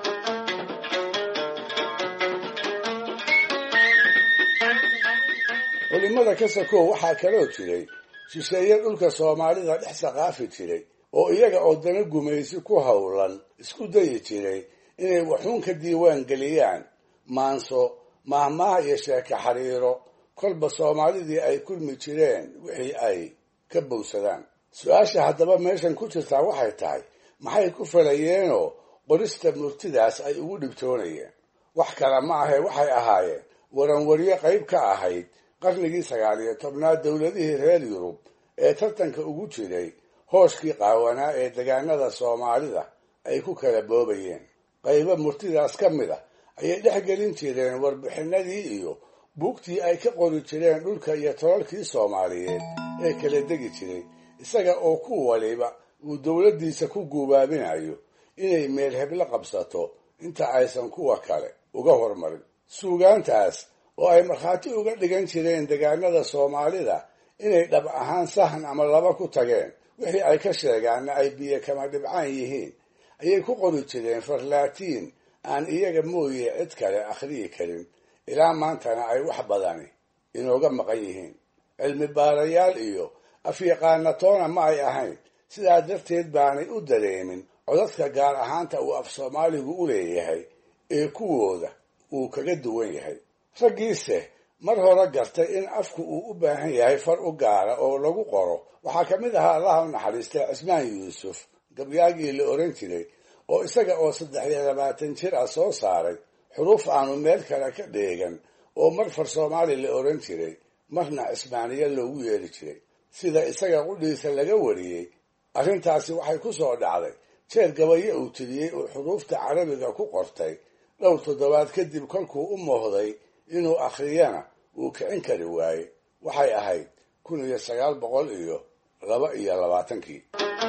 culimada ka sakow waxaa kaloo jiray shisheeye dhulka soomaalida dhex saqaafi jiray oo iyaga oo dana gumaysi ku howlan isku dayi jiray inay waxuun ka diiwaan geliyaan maanso, mahmaha iyo sheeke xariiro kolba soomaalidii ay kulmi jireen wixii ay ka bowsadaan. su-aasha haddaba meeshan ku jirtaa waxay tahay, maxay ku falayeenoo qorista murtidaas ay ugu dhibtoonayeen? wax kale ma ahe waxay ahaayeen waranwaryo qayb ka ahayd qarnigii sagaal iyo tobnaad dowladihii reer yurub ee tartanka ugu jiray hooshkii qaawanaa ee degaanada soomaalida ay ku kala boobayeen. qaybo murtidaas ka mid ah ayay dhex gelin jireen warbixinadii iyo buugtii ay ka qori jireen dhulka iyo tolalkii soomaaliyeed ee kala degi jiray, isaga oo ku waliba uu dowladdiisa ku guubaabinayo inay meel heblo qabsato inta aysan kuwa kale uga hormarin. suugaantaas oo ay markhaati uga dhigan jireen degaanada soomaalida inay dhab ahaan sahan ama laba ku tageen, wixii ay ka sheegaanna ay biyo kama dhibcaan yihiin, ayay ku qori jireen farlaatiin aan iyaga mooye cid kale akhriyi karin. ilaa maantana ay wax badani inooga maqan yihiin. cilmi baarayaal iyo afyaqaanatoona ma ay ahayn, sidaa darteed baanay u dareemin codadka gaar ahaanta uu af soomaaligu u leeyahay ee kuwooda uu kaga duwan yahay. raggiise mar hore gartay in afku uu u baahan yahay far u gaara oo lagu qoro waxaa ka mid ahaa allaha u naxariistay cismaan yuusuf, gabyaagii la oran jiray, oo isaga oo saddex iyo labaatan jir ah soo saaray xuruuf aanu meel kale ka dheegan oo mar far soomaali la oran jiray, marna cismaaniya loogu yeeri jiray. sida isaga qudhiisa laga wariyey, arrintaasi waxay ku soo dhacday jeer gabayo uu tiriyey uu xuruufta carabiga ku qortay dhowr toddobaad kadib kolkuu u moohday inuu akhriyana uu kicin kari waaye. waxay ahayd kun iyo sagaal boqol iyo laba iyo labaatankii.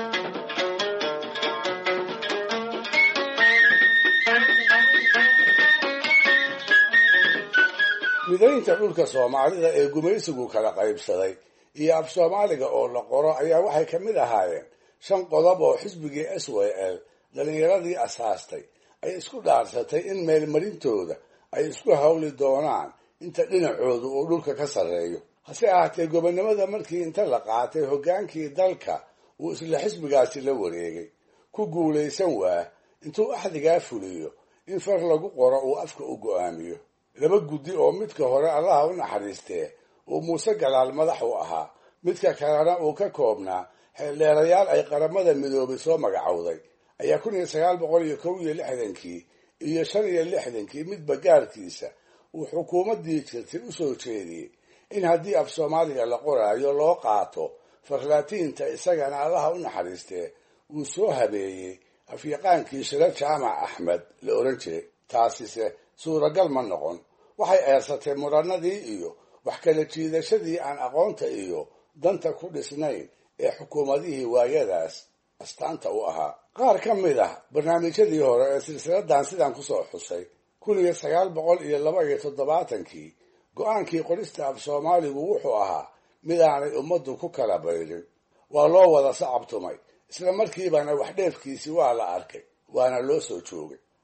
midaynta dhulka soomaalida ee gumaysigu kala qaybsaday iyo af soomaaliga oo la qoro ayaa waxay ka mid ahaayeen shan qodob oo xisbigii s w l dhalinyaradii asaastay ay isku dhaarsatay in meelmarintooda ay isku hawli doonaan inta dhinacoodu uu dhulka ka sarreeyo. hase ahaatee gobonnimada markii inta la qaatay hoggaankii dalka uu isla xisbigaasi la wareegay, ku guulaysan waa intuu axdigaa fuliyo in far lagu qoro uu afka u go'aamiyo. laba guddi oo midka hore allaha u naxariistee uu muuse galaal madax u ahaa, midka kalena uu ka koobnaa xeeldheerayaal ay qaramada midoobay soo magacowday, ayaa kun iyo sagaal boqol iyo kow iyo lixdankii iyo shan iyo lixdankii midba gaarkiisa uu xukuumaddii jirtay u soo jeediyey in haddii af soomaaliga la qoraayo loo qaato farlaatiinta, isagana allaha u naxariistee uu soo habeeyey afyaqaankii shiro jaamac axmed la oran jiray. taasise suuragal ma noqon. waxay eersatay muranadii iyo wax kala jiidashadii aan aqoonta iyo danta ku dhisnayn ee xukuumadihii waayadaas astaanta u ahaa. qaar ka mid ah barnaamijyadii hore ee silsiladan sidaan kusoo xusay, kun iyo sagaal boqol iyo laba iyo toddobaatankii go-aankii qorista af soomaaligu wuxuu ahaa mid aanay ummaddu ku kala baydhin. waa loo wada sacabtumay, isla markiibana wax dheefkiisii waa la arkay, waana loo soo joogay.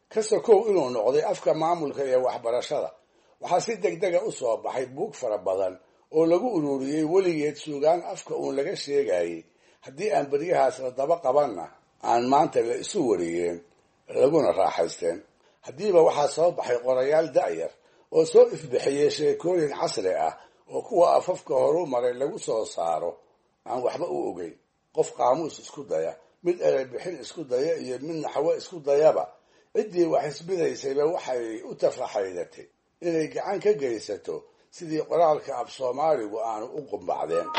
ka sokow inuu noqday afka maamulka iyo waxbarashada waxaa si degdega u soo baxay buug fara badan oo lagu ururiyey weligeed suugaan afka uun laga sheegayay haddii aan beryahaas la daba qabanna aan maanta la isu wariyeen laguna raaxaysteen haddiiba waxaa soo baxay qorayaal da'yar oo soo ifbixiyey sheekooyin casri ah oo kuwa afafka horu maray lagu soo saaro aan waxba u ogeyn qof qaamuus isku daya mid erey bixin isku daya iyo mid naxwo isku dayaba ciddii wax isbidaysayba waxay u tafaxaydatay inay gacan ka geysato sidii qoraalka af soomaaligu aanu u qumbacdeen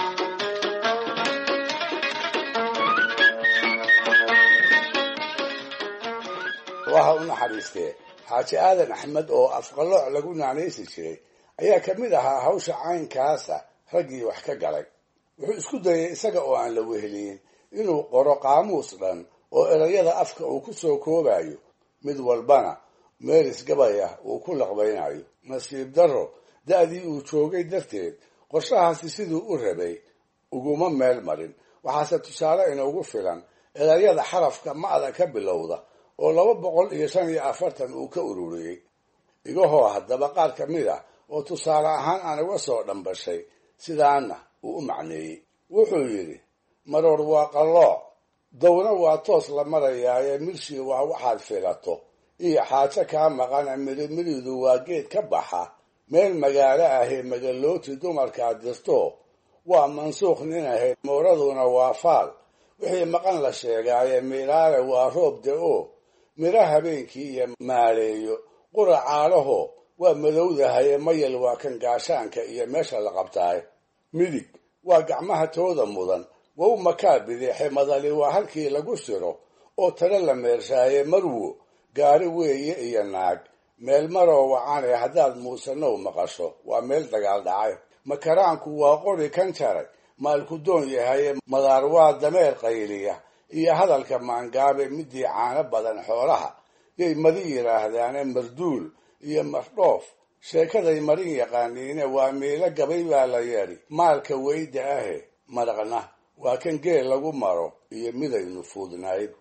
waxa u naxariistee xaaji aadan axmed oo afqalooc lagu naanaysi jiray ayaa ka mid ahaa hawsha caynkaasa raggii wax ka galay wuxuu isku dayay isaga oo aan la weheliyin inuu qoro qaamuus dhan oo erayada afka uu ku soo koobayo mid walbana meelis gabay ah uu ku laqbaynayo nasiib darro da'dii uu joogay darteed qorshahaasi siduu u rabay uguma meel marin waxaase tusaale inoogu filan erayada xarafka ma'da ka bilowda oo laba boqol iyo shan iyo afartan uu ka ururiyey igahoo haddaba qaar ka mid ah oo tusaale ahaan aan uga soo dhambashay sidaana uu u macneeyey wuxuu yidhi maroor waa qallooc downa waa toos la marayaaye milshii waa waxaad filato iyo xaajo kaa maqana mirimiridu waa geed ka baxa meel magaalo ahee magalooti dumarkaad dirto waa mansuuq nin ahayd mowraduna waa faal wixii maqan la sheegaaye milaale waa roob da-o miro habeenkii iyo maaleeyo qura caalaho waa madowdahaye mayal waa kan gaashaanka iyo meesha la qabtaaye midig waa gacmaha tooda mudan waa u makaa bideexe madali waa halkii lagu siro oo tale la meershaaye marwo gaari weeye iyo naag meel maroo wacane haddaad muusanow maqasho waa meel dagaal dhacay makaraanku waa qori kan jaray maalku doon yahaye madaar waa dameer qayliya iyo hadalka maangaabe midii caano badan xoolaha yay madi yidhaahdaane marduul iyo mardhoof sheekaday marin yaqaaniine waa miilo gabay baa la yeedhi maalka weyda ahe maraqna waa kan geel lagu maro iyo midaynu fuudnayd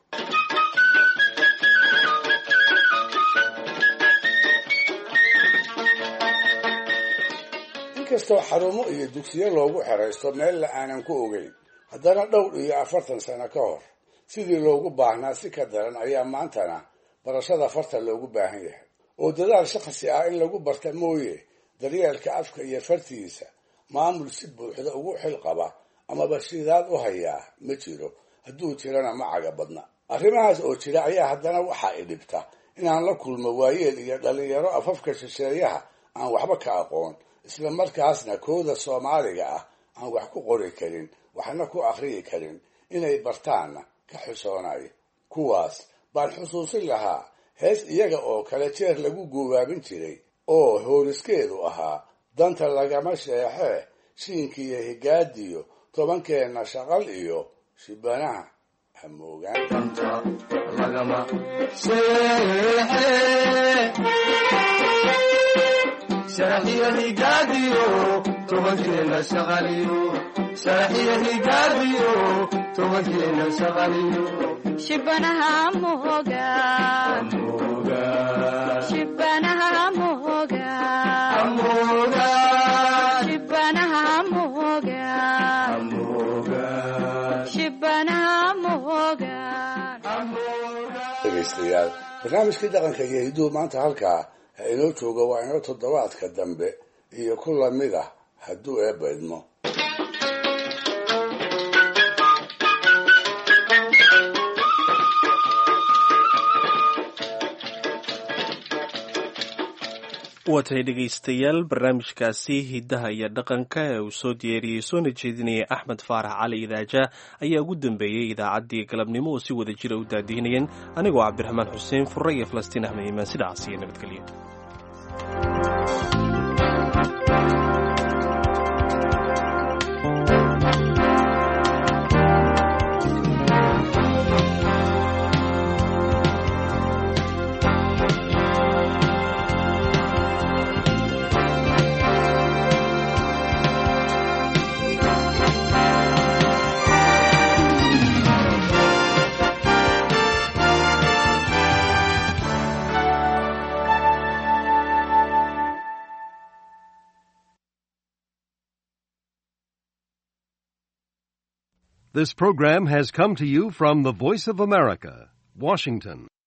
inkastoo xarumo iyo dugsiyo loogu xeraysto meel la aanan ku ogeyn haddana dhowr iyo afartan sano ka hor sidii loogu baahnaa si ka daran ayaa maantana barashada farta loogu baahan yahay oo dadaal shakhsi ah in lagu barta mooye daryeelka afka iyo fartiisa maamul si buuxda ugu xil qaba amaba shidaad u hayaa ma jiro hadduu jirana ma caga badna arrimahaas oo jira ayaa haddana waxaa i dhibta inaan la kulmo waayeel iyo dhallinyaro afafka shisheeyaha aan waxba ka aqoon isla markaasna kooda soomaaliga ah aan wax ku qori karin waxna ku akhriyi karin inay bartaanna ka xisoonayo kuwaas baan xusuusin lahaa hees iyaga oo kale jeer lagu guubaabin jiray oo hooriskeedu ahaa danta lagama sheexee shiinkiiyo higaadiyo tobankeenna shaqal iyo shibanaha hamoogaan sharaxiyo higaadiyo tobankeena shaqaliyo sharaxiyo higaadiyo tobankeena shaqaliyo shibanaha moga moga shibanaha moga moga shibanaha moga moga shibanaha moga dhegaystayaal barnaamijkii dhaqanka iyo hiduhu maanta halkaa ha inoo jooga waa inoo toddobaadka dambe iyo ku lamid ah hadduu eebba idmo waa tahay dhegaystayaal barnaamijkaasi hiddaha iyo dhaqanka ee uu soo diyaariyey soona jeedinaya axmed faarax cali idaaja ayaa ugu dambeeyey idaacaddii galabnimo oo si wada jira u daadihinayeen anigoo cabdiraxmaan xuseen furre iyo falastiin axmed iimaan sidaas iyo nabadgelyo This program has come to you from the Voice of America, Washington.